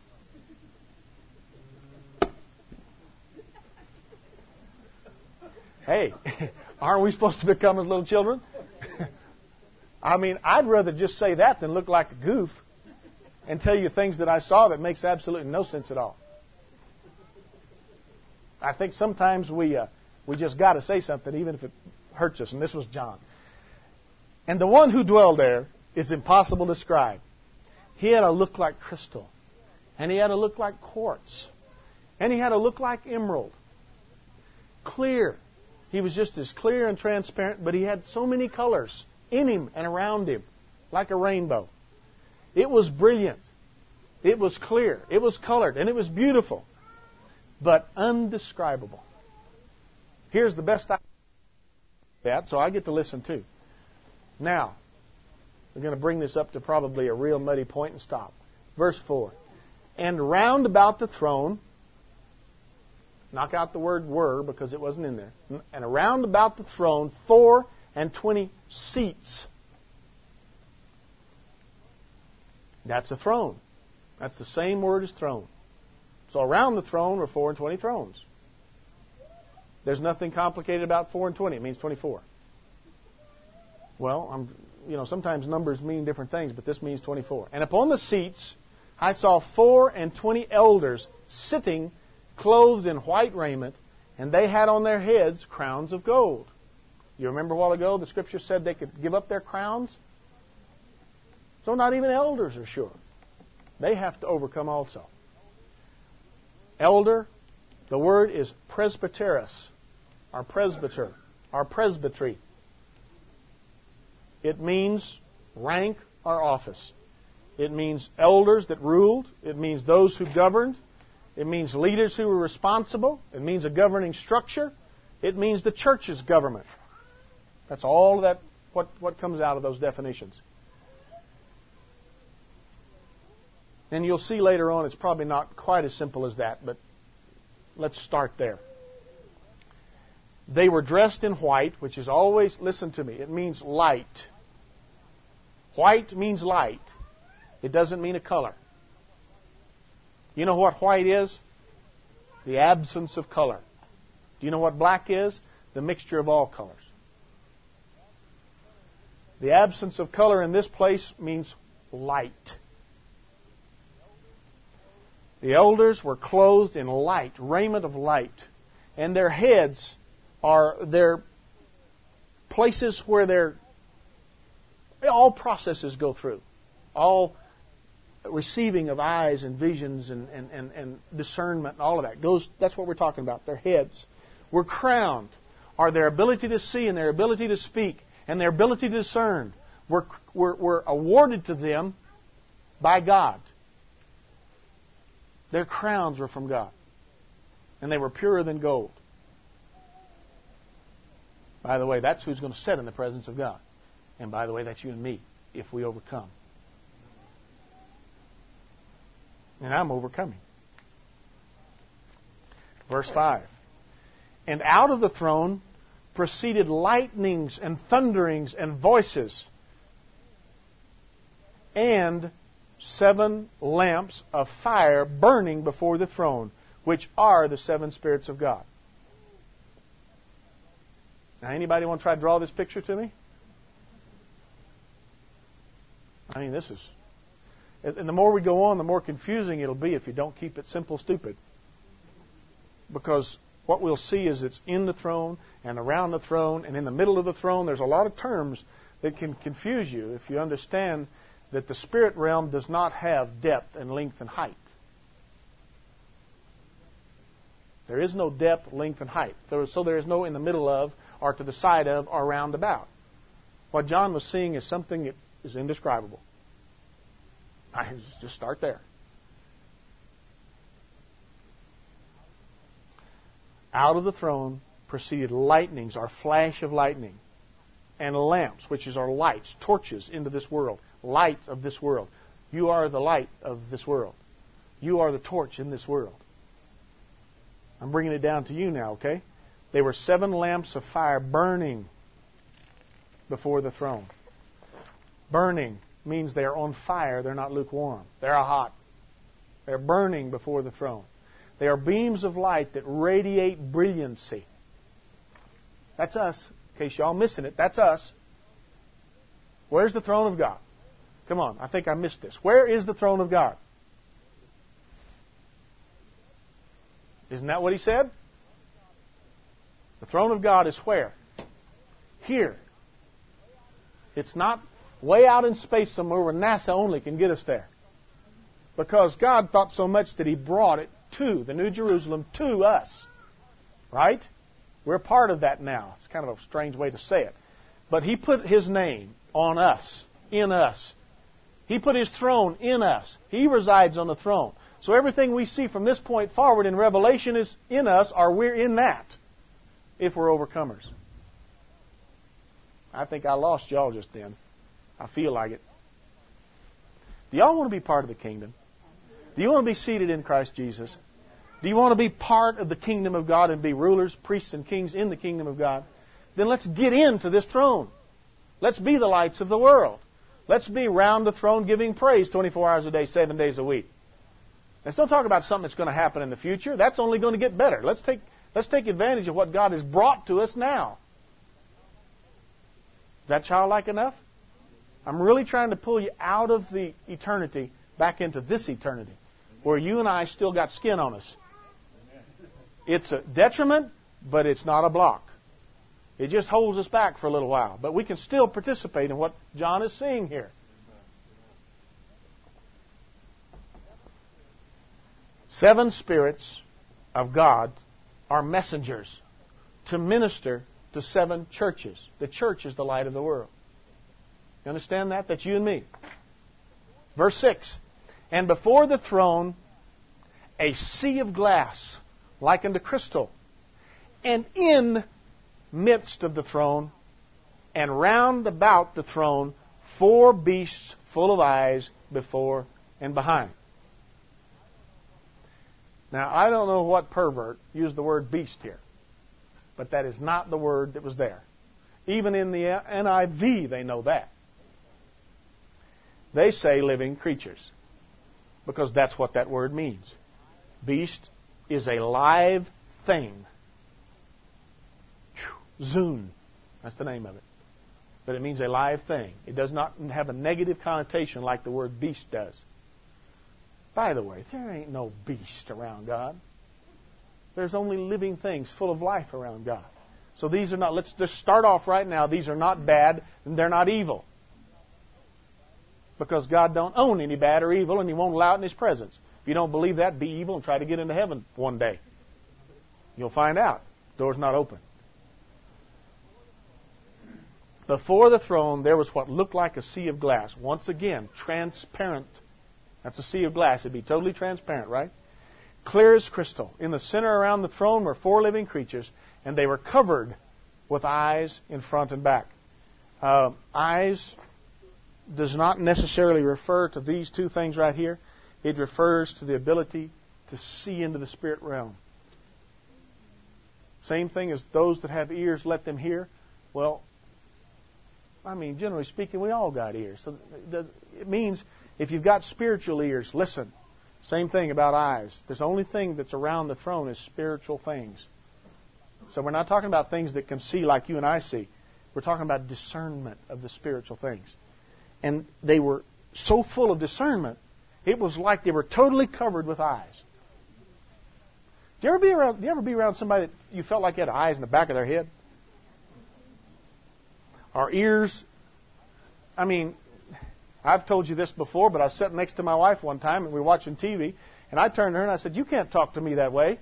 Hey, aren't we supposed to become as little children? I mean, I'd rather just say that than look like a goof and tell you things that I saw that makes absolutely no sense at all. I think sometimes we uh, we just got to say something even if it hurts us, and this was John. And the one who dwelled there is impossible to describe. He had a look like crystal, and he had a look like quartz, and he had a look like emerald. Clear. He was just as clear and transparent, but he had so many colors in him and around him, like a rainbow. It was brilliant. It was clear. It was colored, and it was beautiful, but undescribable. Here's the best I that, so I get to listen too. Now, we're going to bring this up to probably a real muddy point and stop. Verse four. And round about the throne, knock out the word were because it wasn't in there. And around about the throne, four and twenty seats. That's a throne. That's the same word as throne. So around the throne were four and twenty thrones. There's nothing complicated about four and twenty. It means twenty-four. Well, I'm, you know, sometimes numbers mean different things, but this means twenty-four. And upon the seats I saw four and twenty elders sitting, clothed in white raiment, and they had on their heads crowns of gold. You remember a while ago the Scripture said they could give up their crowns? So not even elders are sure. They have to overcome also. Elder, the word is presbyteros, or presbyter, or presbytery. It means rank or office. It means elders that ruled. It means those who governed. It means leaders who were responsible. It means a governing structure. It means the church's government. That's all that what, what comes out of those definitions. And you'll see later on it's probably not quite as simple as that, but let's start there. They were dressed in white, which is always, listen to me, it means light. White means light. It doesn't mean a color. You know what white is? The absence of color. Do you know what black is? The mixture of all colors. The absence of color in this place means light. The elders were clothed in light, raiment of light, and their heads are their places where their all processes go through, all receiving of eyes and visions and, and, and, and discernment and all of that goes. That's what we're talking about. Their heads were crowned, or their ability to see and their ability to speak and their ability to discern were, were, were awarded to them by God. Their crowns were from God. And they were purer than gold. By the way, that's who's going to sit in the presence of God. And by the way, that's you and me, if we overcome. And I'm overcoming. Verse five. And out of the throne proceeded lightnings and thunderings and voices, and seven lamps of fire burning before the throne, which are the seven spirits of God. Now, anybody want to try to draw this picture to me? I mean, this is... And the more we go on, the more confusing it'll be if you don't keep it simple, stupid. Because what we'll see is it's in the throne and around the throne and in the middle of the throne. There's a lot of terms that can confuse you if you understand that the spirit realm does not have depth and length and height. There is no depth, length, and height. So there is no in the middle of, or to the side of, or round about. What John was seeing is something that is indescribable. I just start there. Out of the throne proceeded lightnings, or flash of lightning, and lamps, which is our lights, torches into this world, light of this world. You are the light of this world. You are the torch in this world. I'm bringing it down to you now, okay? They were seven lamps of fire burning before the throne. Burning means they are on fire. They're not lukewarm. They're hot. They're burning before the throne. They are beams of light that radiate brilliancy. That's us. In case y'all missing it, that's us. Where's the throne of God? Come on, I think I missed this. Where is the throne of God? Isn't that what he said? The throne of God is where? Here. It's not way out in space somewhere where NASA only can get us there. Because God thought so much that He brought it to the New Jerusalem, to us. Right? We're part of that now. It's kind of a strange way to say it. But He put His name on us, in us. He put His throne in us. He resides on the throne. So everything we see from this point forward in Revelation is in us, or we're in that, if we're overcomers. I think I lost y'all just then. I feel like it. Do y'all want to be part of the kingdom? Do you want to be seated in Christ Jesus? Do you want to be part of the kingdom of God and be rulers, priests, and kings in the kingdom of God? Then let's get into this throne. Let's be the lights of the world. Let's be round the throne giving praise twenty-four hours a day, seven days a week. Let's don't talk about something that's going to happen in the future. That's only going to get better. Let's take, let's take advantage of what God has brought to us now. Is that childlike enough? I'm really trying to pull you out of the eternity back into this eternity, where you and I still got skin on us. It's a detriment, but it's not a block. It just holds us back for a little while. But we can still participate in what John is seeing here. Seven spirits of God are messengers to minister to seven churches. The church is the light of the world. You understand that? That's you and me. Verse six. And before the throne, a sea of glass, like unto crystal, and in midst of the throne, and round about the throne, four beasts full of eyes before and behind. Now, I don't know what pervert used the word beast here, but that is not the word that was there. Even in the N I V, they know that. They say living creatures, because that's what that word means. Beast is a live thing. Zun, that's the name of it. But it means a live thing. It does not have a negative connotation like the word beast does. By the way, there ain't no beast around God. There's only living things full of life around God. So these are not, let's just start off right now, these are not bad and they're not evil. Because God don't own any bad or evil and He won't allow it in His presence. If you don't believe that, be evil and try to get into heaven one day. You'll find out. Door's not open. Before the throne, there was what looked like a sea of glass. Once again, transparent. That's a sea of glass. It'd be totally transparent, right? Clear as crystal. In the center around the throne were four living creatures, and they were covered with eyes in front and back. Uh, eyes does not necessarily refer to these two things right here. It refers to the ability to see into the spirit realm. Same thing as those that have ears, let them hear. Well, I mean, generally speaking, we all got ears. So it means if you've got spiritual ears, listen. Same thing about eyes. The only thing that's around the throne is spiritual things. So we're not talking about things that can see like you and I see. We're talking about discernment of the spiritual things. And they were so full of discernment, it was like they were totally covered with eyes. Do you ever be around, do you ever be around somebody that you felt like had eyes in the back of their head? Or ears? I mean, I've told you this before, but I was sitting next to my wife one time and we were watching T V, and I turned to her and I said, "You can't talk to me that way."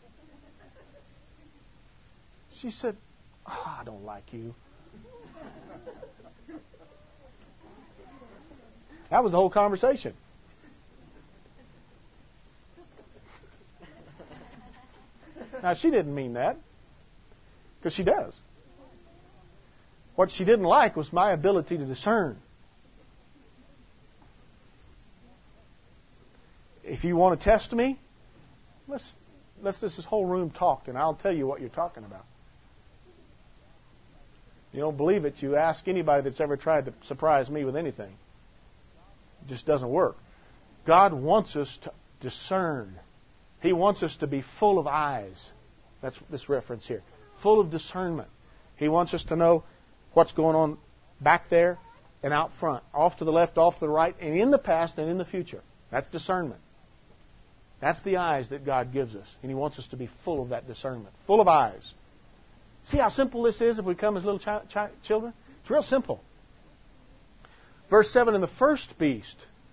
She said, "Oh, I don't like you." That was the whole conversation. Now, she didn't mean that, because she does. What she didn't like was my ability to discern. If you want to test me, let's let's just this whole room talk, and I'll tell you what you're talking about. You don't believe it, you ask anybody that's ever tried to surprise me with anything. It just doesn't work. God wants us to discern. He wants us to be full of eyes. That's this reference here. Full of discernment. He wants us to know what's going on back there and out front, off to the left, off to the right, and in the past and in the future. That's discernment. That's the eyes that God gives us. And He wants us to be full of that discernment. Full of eyes. See how simple this is if we come as little chi- chi- children? It's real simple. Verse seven, and the first beast.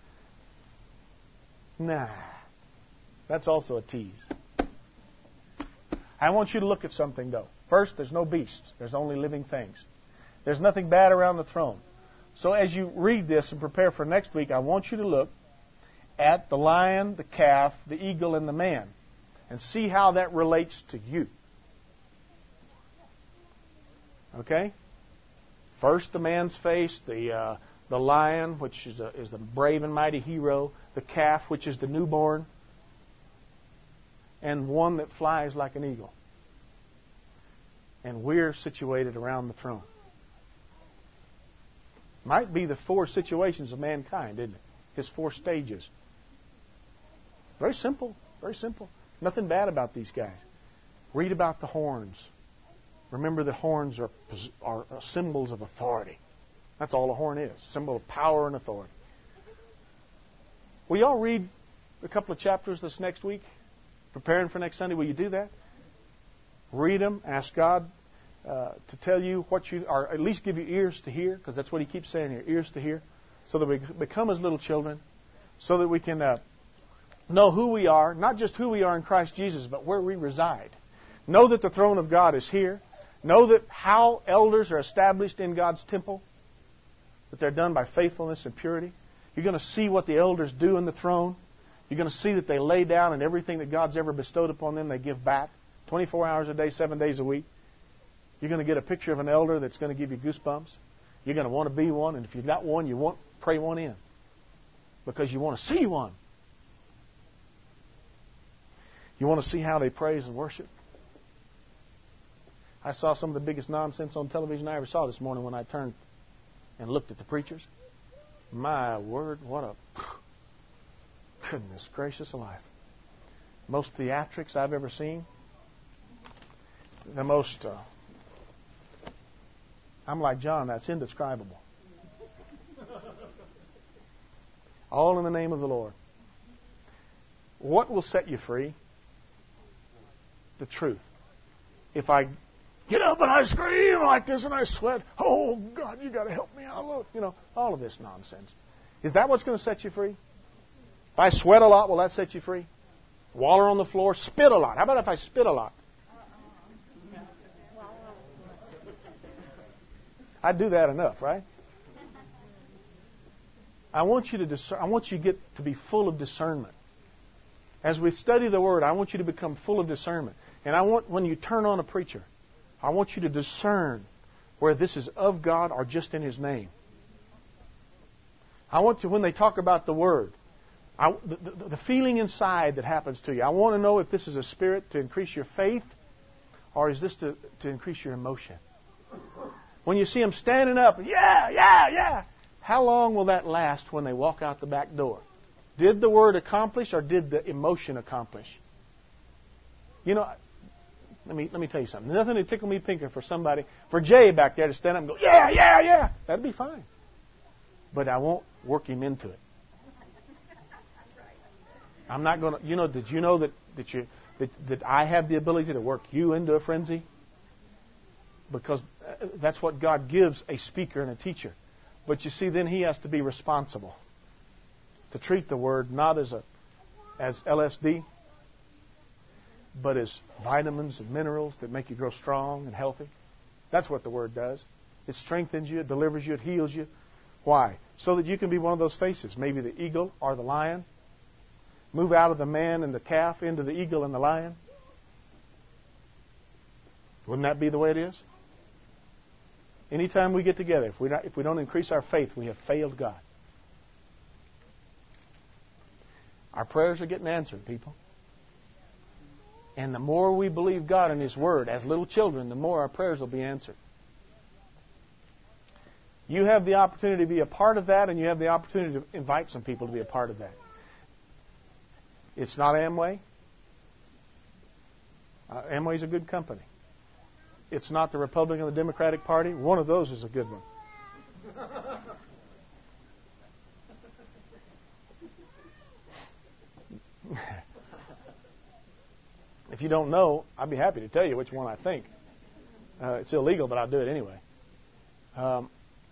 Nah. That's also a tease. I want you to look at something, though. First, there's no beast. There's only living things. There's nothing bad around the throne. So as you read this and prepare for next week, I want you to look at the lion, the calf, the eagle, and the man, and see how that relates to you. Okay? First, the man's face, the uh, the lion, which is a, is the brave and mighty hero, the calf, which is the newborn, and one that flies like an eagle. And we're situated around the throne. Might be the four situations of mankind, isn't it? His four stages. Very simple. Very simple. Nothing bad about these guys. Read about the horns. Remember, the horns are, are symbols of authority. That's all a horn is. Symbol of power and authority. Will y'all read a couple of chapters this next week? Preparing for next Sunday. Will you do that? Read them. Ask God uh, to tell you what you, or at least give you ears to hear, because that's what He keeps saying here, ears to hear, so that we become as little children, so that we can uh, know who we are, not just who we are in Christ Jesus, but where we reside. Know that the throne of God is here. Know that how elders are established in God's temple, that they're done by faithfulness and purity. You're going to see what the elders do in the throne. You're going to see that they lay down, and everything that God's ever bestowed upon them, they give back. twenty-four hours a day, seven days a week. You're going to get a picture of an elder that's going to give you goosebumps. You're going to want to be one, and if you've got one, you want pray one in, because you want to see one. You want to see how they praise and worship. I saw some of the biggest nonsense on television I ever saw this morning when I turned and looked at the preachers. My word, what a... Goodness gracious alive. Most theatrics I've ever seen. The most... Uh, I'm like John, that's indescribable. All in the name of the Lord. What will set you free? The truth. If I get up and I scream like this and I sweat, oh God, you got to help me out. Look, you know, all of this nonsense. Is that what's going to set you free? If I sweat a lot, will that set you free? Waller on the floor, spit a lot. How about if I spit a lot? I do that enough, right? I want you to discern, I want you to get to be full of discernment. As we study the Word, I want you to become full of discernment. And I want, when you turn on a preacher, I want you to discern where this is of God or just in His name. I want to, when they talk about the Word, I, the, the, the feeling inside that happens to you, I want to know if this is a spirit to increase your faith or is this to, to increase your emotion. When you see them standing up, yeah, yeah, yeah, how long will that last when they walk out the back door? Did the Word accomplish or did the emotion accomplish? You know, let me let me tell you something. Nothing to tickle me pinker for somebody, for Jay back there to stand up and go, yeah, yeah, yeah. That'd be fine. But I won't work him into it. I'm not going to, you know, did you know that, that, you, that, that I have the ability to work you into a frenzy? Because that's what God gives a speaker and a teacher. But you see, then he has to be responsible to treat the Word not as a as L S D, but as vitamins and minerals that make you grow strong and healthy. That's what the Word does. It strengthens you, it delivers you, it heals you. Why? So that you can be one of those faces, maybe the eagle or the lion. Move out of the man and the calf into the eagle and the lion. Wouldn't that be the way it is? Anytime we get together, if we not, if we don't increase our faith, we have failed God. Our prayers are getting answered, people. And the more we believe God and His Word as little children, the more our prayers will be answered. You have the opportunity to be a part of that, and you have the opportunity to invite some people to be a part of that. It's not Amway. Uh, Amway's a good company. It's not the Republican or the Democratic Party. One of those is a good one. If you don't know, I'd be happy to tell you which one I think. Uh, it's illegal, but I'll do it anyway. Um,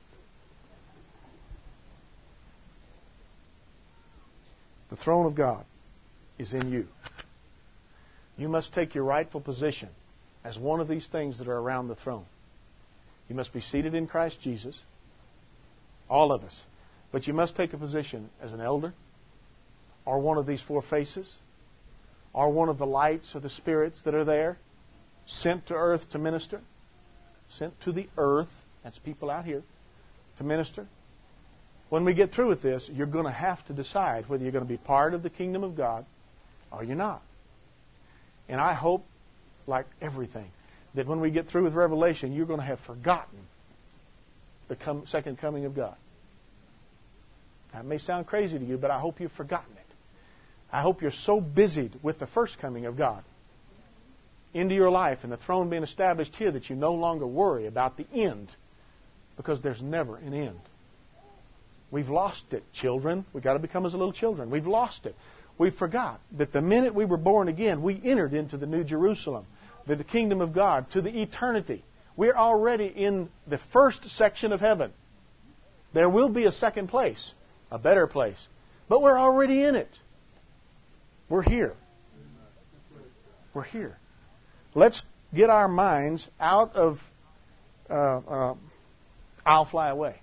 the throne of God is in you. You must take your rightful position as one of these things that are around the throne. You must be seated in Christ Jesus, all of us. But you must take a position as an elder, or one of these four faces, or one of the lights or the spirits that are there, sent to earth to minister. Sent to the earth, that's people out here, to minister. When we get through with this, you're going to have to decide whether you're going to be part of the kingdom of God or you're not. And I hope, like everything, that when we get through with Revelation, you're going to have forgotten the come, second coming of God. That may sound crazy to you, but I hope you've forgotten it. I hope you're so busied with the first coming of God into your life and the throne being established here that you no longer worry about the end, because there's never an end. We've lost it, children. We've got to become as little children. We've lost it. We forgot that the minute we were born again, we entered into the New Jerusalem, the, the kingdom of God, to the eternity. We're already in the first section of heaven. There will be a second place, a better place. But we're already in it. We're here. We're here. Let's get our minds out of uh, uh, I'll fly away.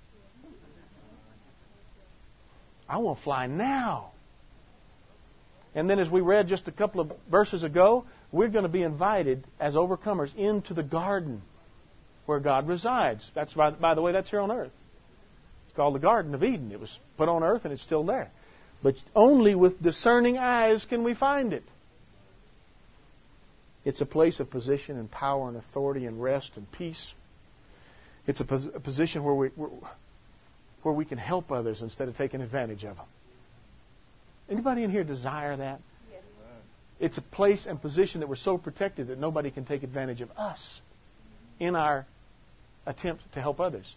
I want to fly now. And then as we read just a couple of verses ago, we're going to be invited as overcomers into the garden where God resides. That's by, by the way, that's here on earth. It's called the Garden of Eden. It was put on earth and it's still there. But only with discerning eyes can we find it. It's a place of position and power and authority and rest and peace. It's a, pos- a position where we where we can help others instead of taking advantage of them. Anybody in here desire that? Yes. It's a place and position that we're so protected that nobody can take advantage of us in our attempt to help others.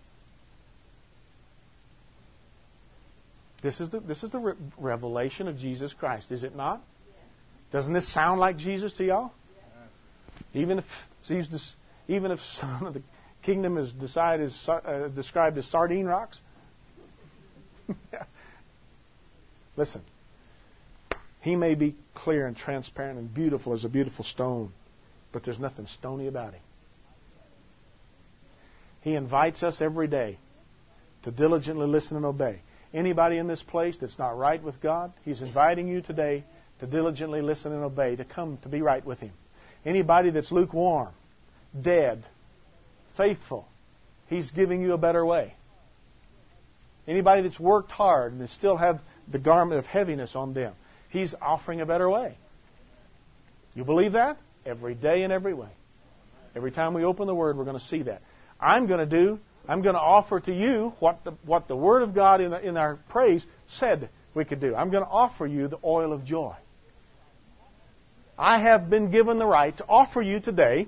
This is the this is the re- revelation of Jesus Christ, is it not? Yes. Doesn't this sound like Jesus to y'all? Yes. Even if even if some of the kingdom is decided is uh, described as sardine rocks. Listen, He may be clear and transparent and beautiful as a beautiful stone, but there's nothing stony about Him. He invites us every day to diligently listen and obey. Anybody in this place that's not right with God, He's inviting you today to diligently listen and obey, to come to be right with Him. Anybody that's lukewarm, dead, faithful, He's giving you a better way. Anybody that's worked hard and still have the garment of heaviness on them, He's offering a better way. You believe that? Every day and every way. Every time we open the Word, we're going to see that. I'm going to do, I'm going to offer to you what the, what the Word of God in, the, in our praise said we could do. I'm going to offer you the oil of joy. I have been given the right to offer you today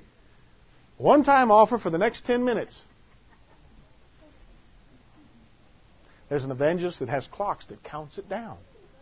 one-time offer for the next ten minutes. There's an evangelist that has clocks that counts it down.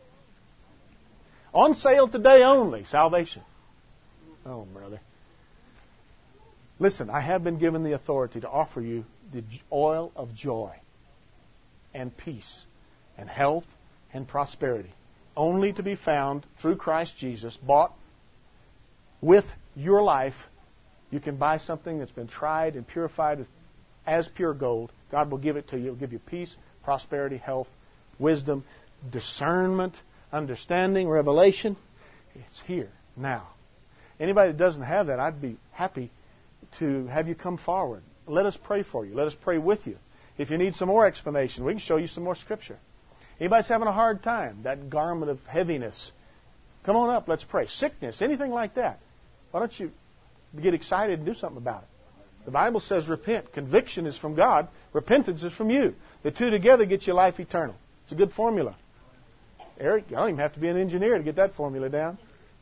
On sale today only, salvation. Oh, brother. Listen, I have been given the authority to offer you the oil of joy and peace and health and prosperity, only to be found through Christ Jesus, bought with your life. You can buy something that's been tried and purified as pure gold. God will give it to you. He'll give you peace, prosperity, health, wisdom, discernment, understanding, revelation. It's here now. Anybody that doesn't have that, I'd be happy to have you come forward. Let us pray for you. Let us pray with you. If you need some more explanation, we can show you some more Scripture. Anybody's having a hard time, that garment of heaviness, come on up, let's pray. Sickness, anything like that. Why don't you get excited and do something about it? The Bible says repent. Conviction is from God. Repentance is from you. The two together get you life eternal. It's a good formula. Eric, you don't even have to be an engineer to get that formula down.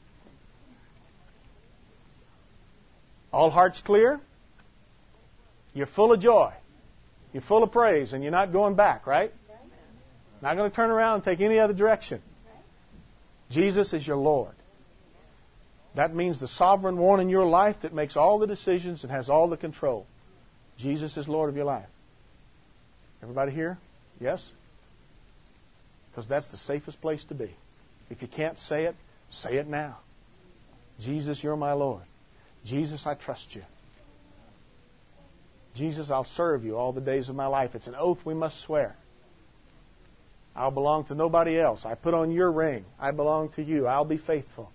All hearts clear? You're full of joy. You're full of praise, and you're not going back, right? Not going to turn around and take any other direction. Jesus is your Lord. That means the sovereign one in your life that makes all the decisions and has all the control. Jesus is Lord of your life. Everybody here? Yes? Because that's the safest place to be. If you can't say it, say it now. Jesus, you're my Lord. Jesus, I trust you. Jesus, I'll serve you all the days of my life. It's an oath we must swear. I'll belong to nobody else. I put on your ring. I belong to you. I'll be faithful.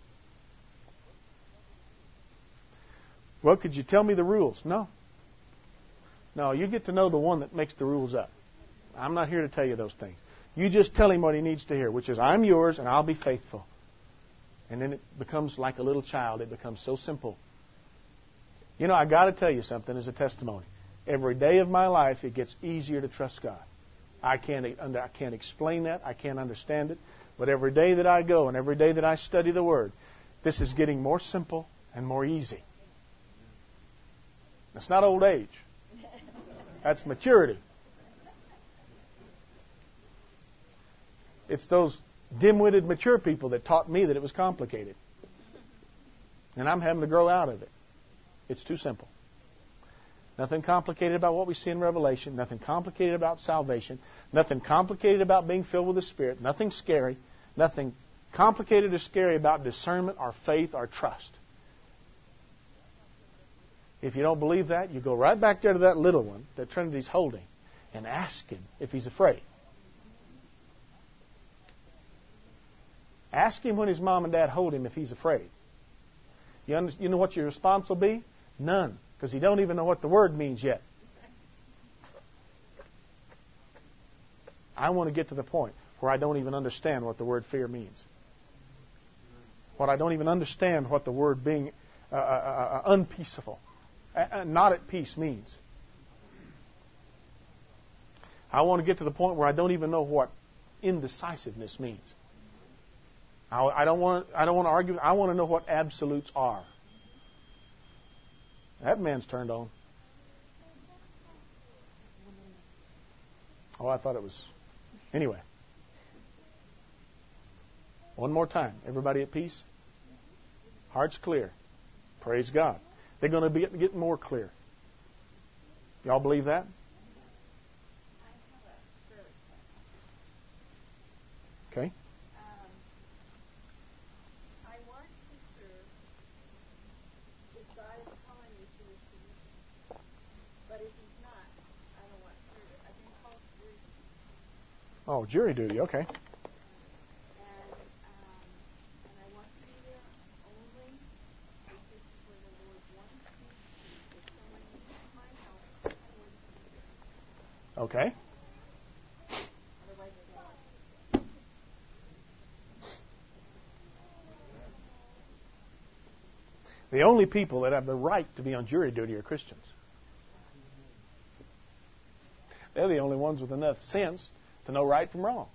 Well, could you tell me the rules? No. No, you get to know the one that makes the rules up. I'm not here to tell you those things. You just tell him what he needs to hear, which is, I'm yours and I'll be faithful. And then it becomes like a little child. It becomes so simple. You know, I got to tell you something as a testimony. Every day of my life, it gets easier to trust God. I can't, I can't explain that. I can't understand it. But every day that I go and every day that I study the Word, this is getting more simple and more easy. That's not old age. That's maturity. It's those dim-witted mature people that taught me that it was complicated. And I'm having to grow out of it. It's too simple. Nothing complicated about what we see in Revelation. Nothing complicated about salvation. Nothing complicated about being filled with the Spirit. Nothing scary. Nothing complicated or scary about discernment or faith or trust. If you don't believe that, you go right back there to that little one that Trinity's holding and ask him if he's afraid. Ask him when his mom and dad hold him if he's afraid. You, under, you know what your response will be? None. Because he don't even know what the word means yet. I want to get to the point where I don't even understand what the word fear means. What I don't even understand what the word being uh, uh, uh, unpeaceful, uh, not at peace means. I want to get to the point where I don't even know what indecisiveness means. I, I don't want. I don't want to argue. I want to know what absolutes are. That man's turned on. Oh, I thought it was. Anyway. One more time. Everybody at peace? Hearts clear. Praise God. They're going to be getting more clear. Y'all believe that? Okay. Oh, jury duty, okay. And, um, and I want to be there only if this is where the Lord wants me to be. If someone needs my help, I want to be there. Okay. Otherwise, I don't. The only people that have the right to be on jury duty are Christians. They're the only ones with enough sense to know right from wrong.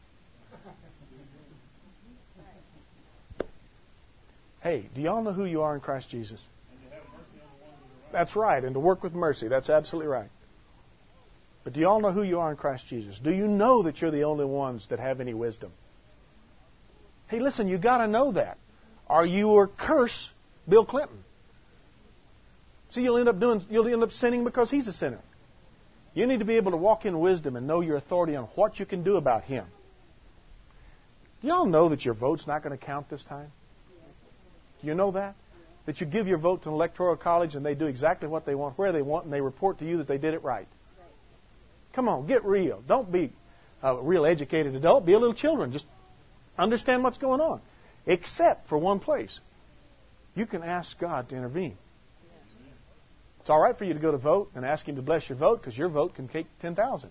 Hey, do y'all know who you are in Christ Jesus? That's right, and to work with mercy. That's absolutely right. But do you all know who you are in Christ Jesus? Do you know that you're the only ones that have any wisdom? Hey, listen, you got to know that. Or you will curse Bill Clinton. See, you'll end up doing, you'll end up sinning because he's a sinner. You need to be able to walk in wisdom and know your authority on what you can do about him. Do you all know that your vote's not going to count this time? Do you know that? That you give your vote to an electoral college and they do exactly what they want, where they want, and they report to you that they did it right. Come on, get real. Don't be a real educated adult. Be a little children. Just understand what's going on. Except for one place. You can ask God to intervene. It's all right for you to go to vote and ask Him to bless your vote because your vote can take ten thousand.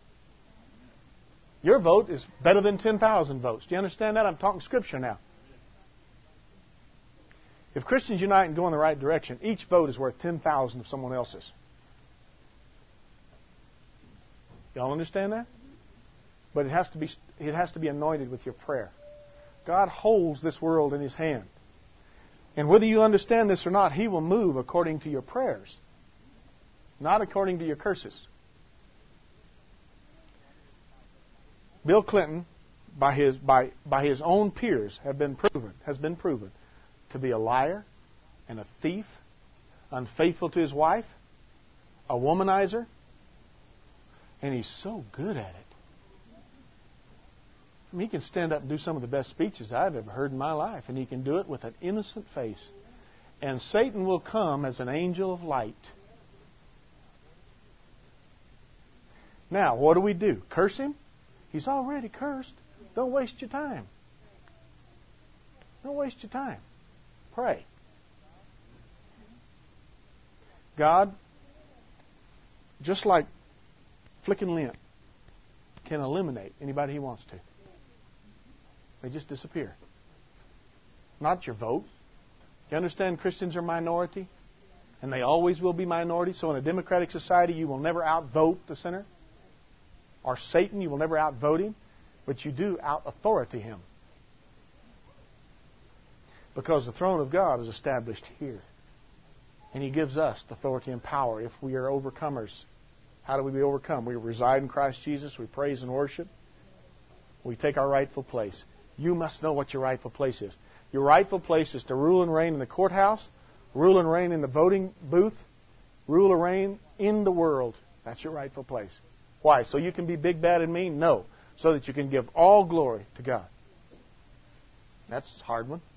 Your vote is better than ten thousand votes. Do you understand that? I'm talking Scripture now. If Christians unite and go in the right direction, each vote is worth ten thousand of someone else's. Y'all understand that? But it has to be it has to be anointed with your prayer. God holds this world in His hand. And whether you understand this or not, He will move according to your prayers, not according to your curses. Bill Clinton, by his by by his own peers, have been proven has been proven to be a liar and a thief, unfaithful to his wife, a womanizer, and he's so good at it. I mean, he can stand up and do some of the best speeches I've ever heard in my life, and he can do it with an innocent face. And Satan will come as an angel of light. Now, what do we do? Curse him? He's already cursed. Don't waste your time. Don't waste your time. Pray. God, just like flicking lint, can eliminate anybody He wants to. They just disappear. Not your vote. You understand Christians are minority? And they always will be minority. So in a democratic society, you will never outvote the sinner. Or Satan, you will never outvote him. But you do out-authority him. Because the throne of God is established here. And He gives us the authority and power if we are overcomers. How do we be overcome? We reside in Christ Jesus. We praise and worship. We take our rightful place. You must know what your rightful place is. Your rightful place is to rule and reign in the courthouse, rule and reign in the voting booth, rule and reign in the world. That's your rightful place. Why? So you can be big, bad, and mean? No. So that you can give all glory to God. That's a hard one.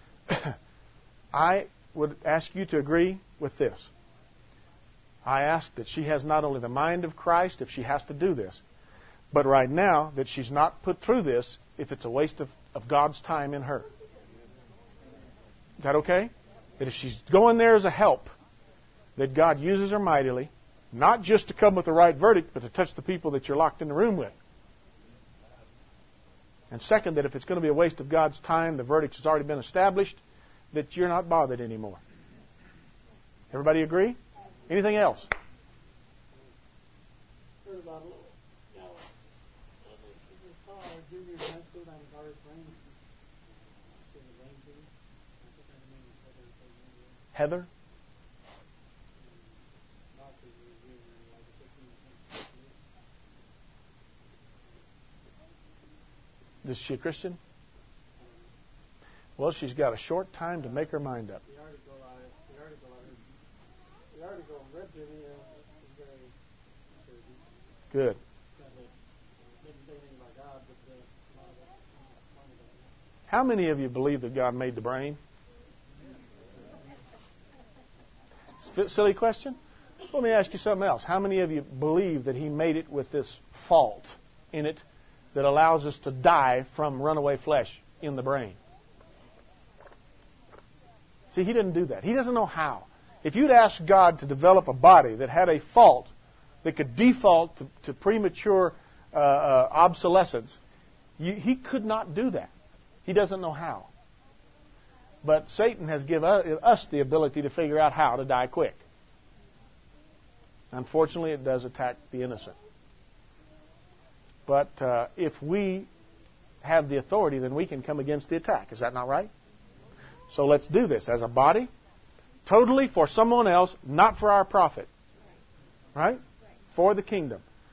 I would ask you to agree with this. I ask that she has not only the mind of Christ if she has to do this, but right now that she's not put through this if it's a waste of, of God's time in her. Is that okay? That if she's going there as a help, that God uses her mightily, not just to come with the right verdict, but to touch the people that you're locked in the room with. And second, that if it's going to be a waste of God's time, the verdict has already been established, that you're not bothered anymore. Everybody agree? Anything else? Heard about a little, you know, we saw our junior high school down in Garden Springs. Heather? Is she a Christian? Well, she's got a short time to make her mind up. The article I, the article I heard, the article I read to me uh, was very encouraging. Good. Didn't say anything about God, but uh, a lot of that. How many of you believe that God made the brain? Silly question. Let me ask you something else. How many of you believe that He made it with this fault in it that allows us to die from runaway flesh in the brain? See, He didn't do that. He doesn't know how. If you'd asked God to develop a body that had a fault that could default to, to premature uh, uh, obsolescence, you, He could not do that. He doesn't know how. But Satan has given us the ability to figure out how to die quick. Unfortunately, it does attack the innocent. But uh, if we have the authority, then we can come against the attack. Is that not right? So let's do this as a body, totally for someone else, not for our profit. Right? For the kingdom.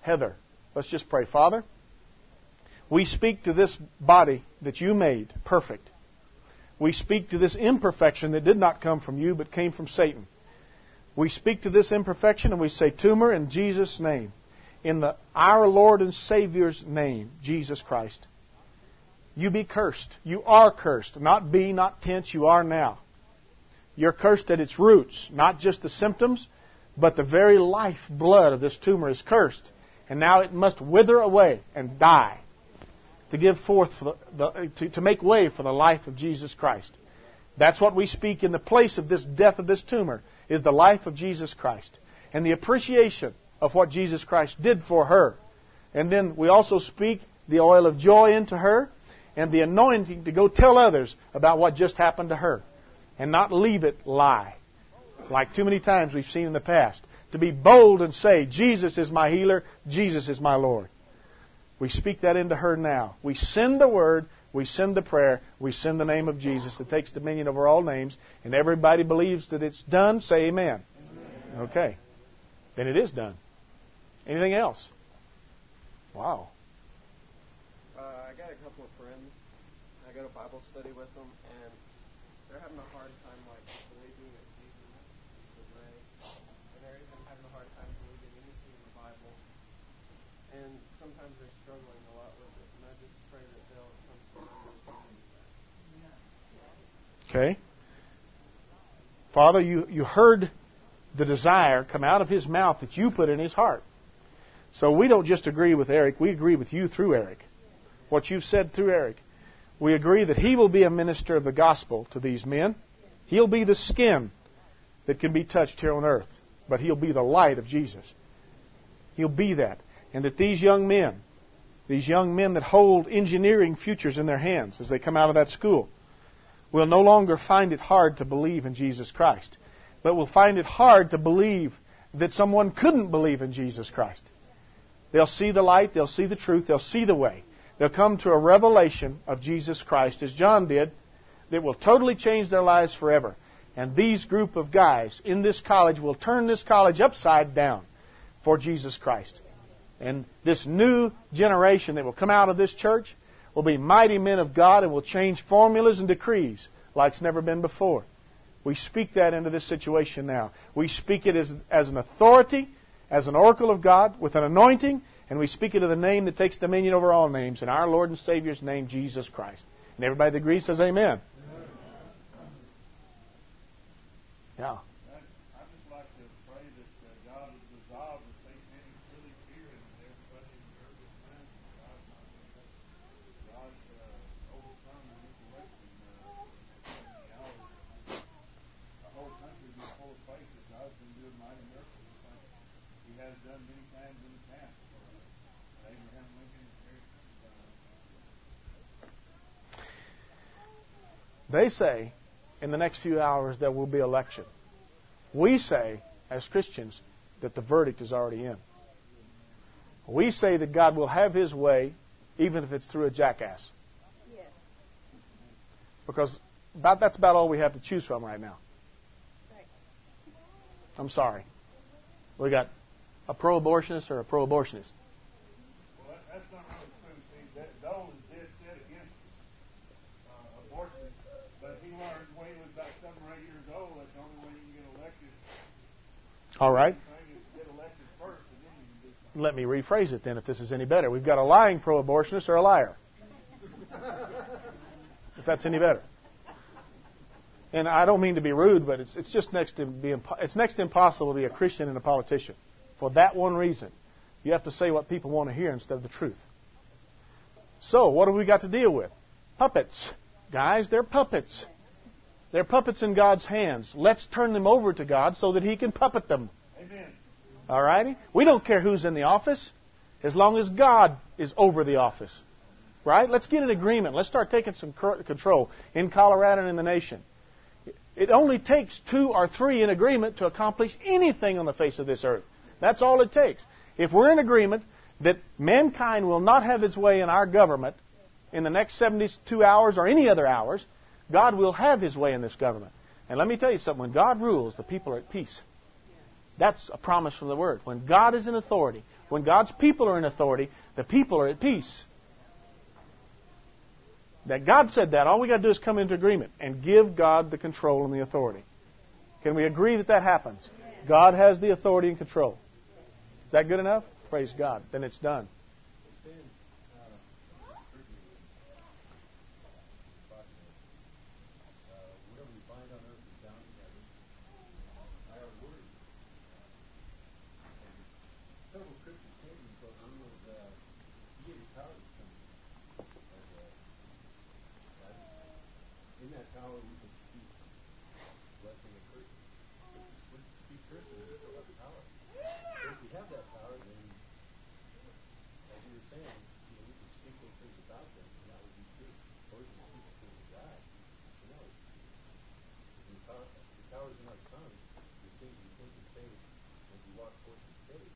Heather. Let's just pray. Father, we speak to this body that you made perfect. We speak to this imperfection that did not come from you but came from Satan. We speak to this imperfection and we say, tumor, in Jesus' name, in the our Lord and Savior's name, Jesus Christ, you be cursed. You are cursed. Not be, not tense, you are now. You're cursed at its roots, not just the symptoms, but the very life blood of this tumor is cursed. And now it must wither away and die to give forth, for the, the, to, to make way for the life of Jesus Christ. That's what we speak in the place of this death of this tumor, is the life of Jesus Christ. And the appreciation of what Jesus Christ did for her. And then we also speak the oil of joy into her and the anointing to go tell others about what just happened to her. And not leave it lie, like too many times we've seen in the past. To be bold and say, Jesus is my healer, Jesus is my Lord. We speak that into her now. We send the word, we send the prayer, we send the name of Jesus that takes dominion over all names, and everybody believes that it's done. Say amen. Amen. Okay. Then it is done. Anything else? Wow. Uh, I got a couple of friends. I go to Bible study with them, and they're having a hard time, like, believing that Jesus is way, and they're even having a hard time believing anything in the Bible. And sometimes they're struggling a lot with it, and I just pray that they'll come to an understanding of that. Okay. Father, you, you heard the desire come out of his mouth that you put in his heart. So we don't just agree with Eric, we agree with you through Eric. What you've said through Eric. We agree that he will be a minister of the gospel to these men. He'll be the skin that can be touched here on earth. But he'll be the light of Jesus. He'll be that. And that these young men, these young men that hold engineering futures in their hands as they come out of that school, will no longer find it hard to believe in Jesus Christ, but will find it hard to believe that someone couldn't believe in Jesus Christ. They'll see the light, they'll see the truth, they'll see the way. They'll come to a revelation of Jesus Christ, as John did, that will totally change their lives forever. And these group of guys in this college will turn this college upside down for Jesus Christ. And this new generation that will come out of this church will be mighty men of God and will change formulas and decrees like it's never been before. We speak that into this situation now. We speak it as, as an authority, as an oracle of God, with an anointing, and we speak it in the name that takes dominion over all names, in our Lord and Savior's name, Jesus Christ. And everybody that agrees says amen. Yeah. I'd just like to pray that uh, God would resolve the satanic silly fear in everybody in the earth this time. God, God uh, overcome the insurrection uh, in the hours. The whole country is full of places. God's been doing mighty miracles. Like He has done many times in the past for uh, Abraham Lincoln and Harry. They say in the next few hours there will be election. We say, as Christians, that the verdict is already in. We say that God will have His way, even if it's through a jackass. Yes. Because about, that's about all we have to choose from right now. Right. I'm sorry. We got a pro-abortionist or a pro-abortionist. Well, that, that's not really true. See, that, Dole is dead set against uh, abortion, but he learned when he was about seven or eight years old that's the only way you can get elected. All right. Get elected first, and then you can do something. Let me rephrase it then, if this is any better. We've got a lying pro-abortionist or a liar. If that's any better. And I don't mean to be rude, but it's it's just next to being it's next to impossible to be a Christian and a politician. For that one reason, you have to say what people want to hear instead of the truth. So, what have we got to deal with? Puppets. Guys, they're puppets. They're puppets in God's hands. Let's turn them over to God so that He can puppet them. Amen. All righty? We don't care who's in the office as long as God is over the office. Right? Let's get an agreement. Let's start taking some control in Colorado and in the nation. It only takes two or three in agreement to accomplish anything on the face of this earth. That's all it takes. If we're in agreement that mankind will not have its way in our government in the next seventy-two hours or any other hours, God will have His way in this government. And let me tell you something. When God rules, the people are at peace. That's a promise from the Word. When God is in authority, when God's people are in authority, the people are at peace. That God said that. All we got to do is come into agreement and give God the control and the authority. Can we agree that that happens? God has the authority and control. Is that good enough? Praise God. Then it's done. In that power, we can speak blessing and cursing. But we speak cursing, we still have the power. So if we have that power, then, as you were saying, you know, we can speak those things about them, and that would be true. Or we can speak the things of God. You know, and the power, the power is in our tongue. The things we think and say as we walk forth in faith.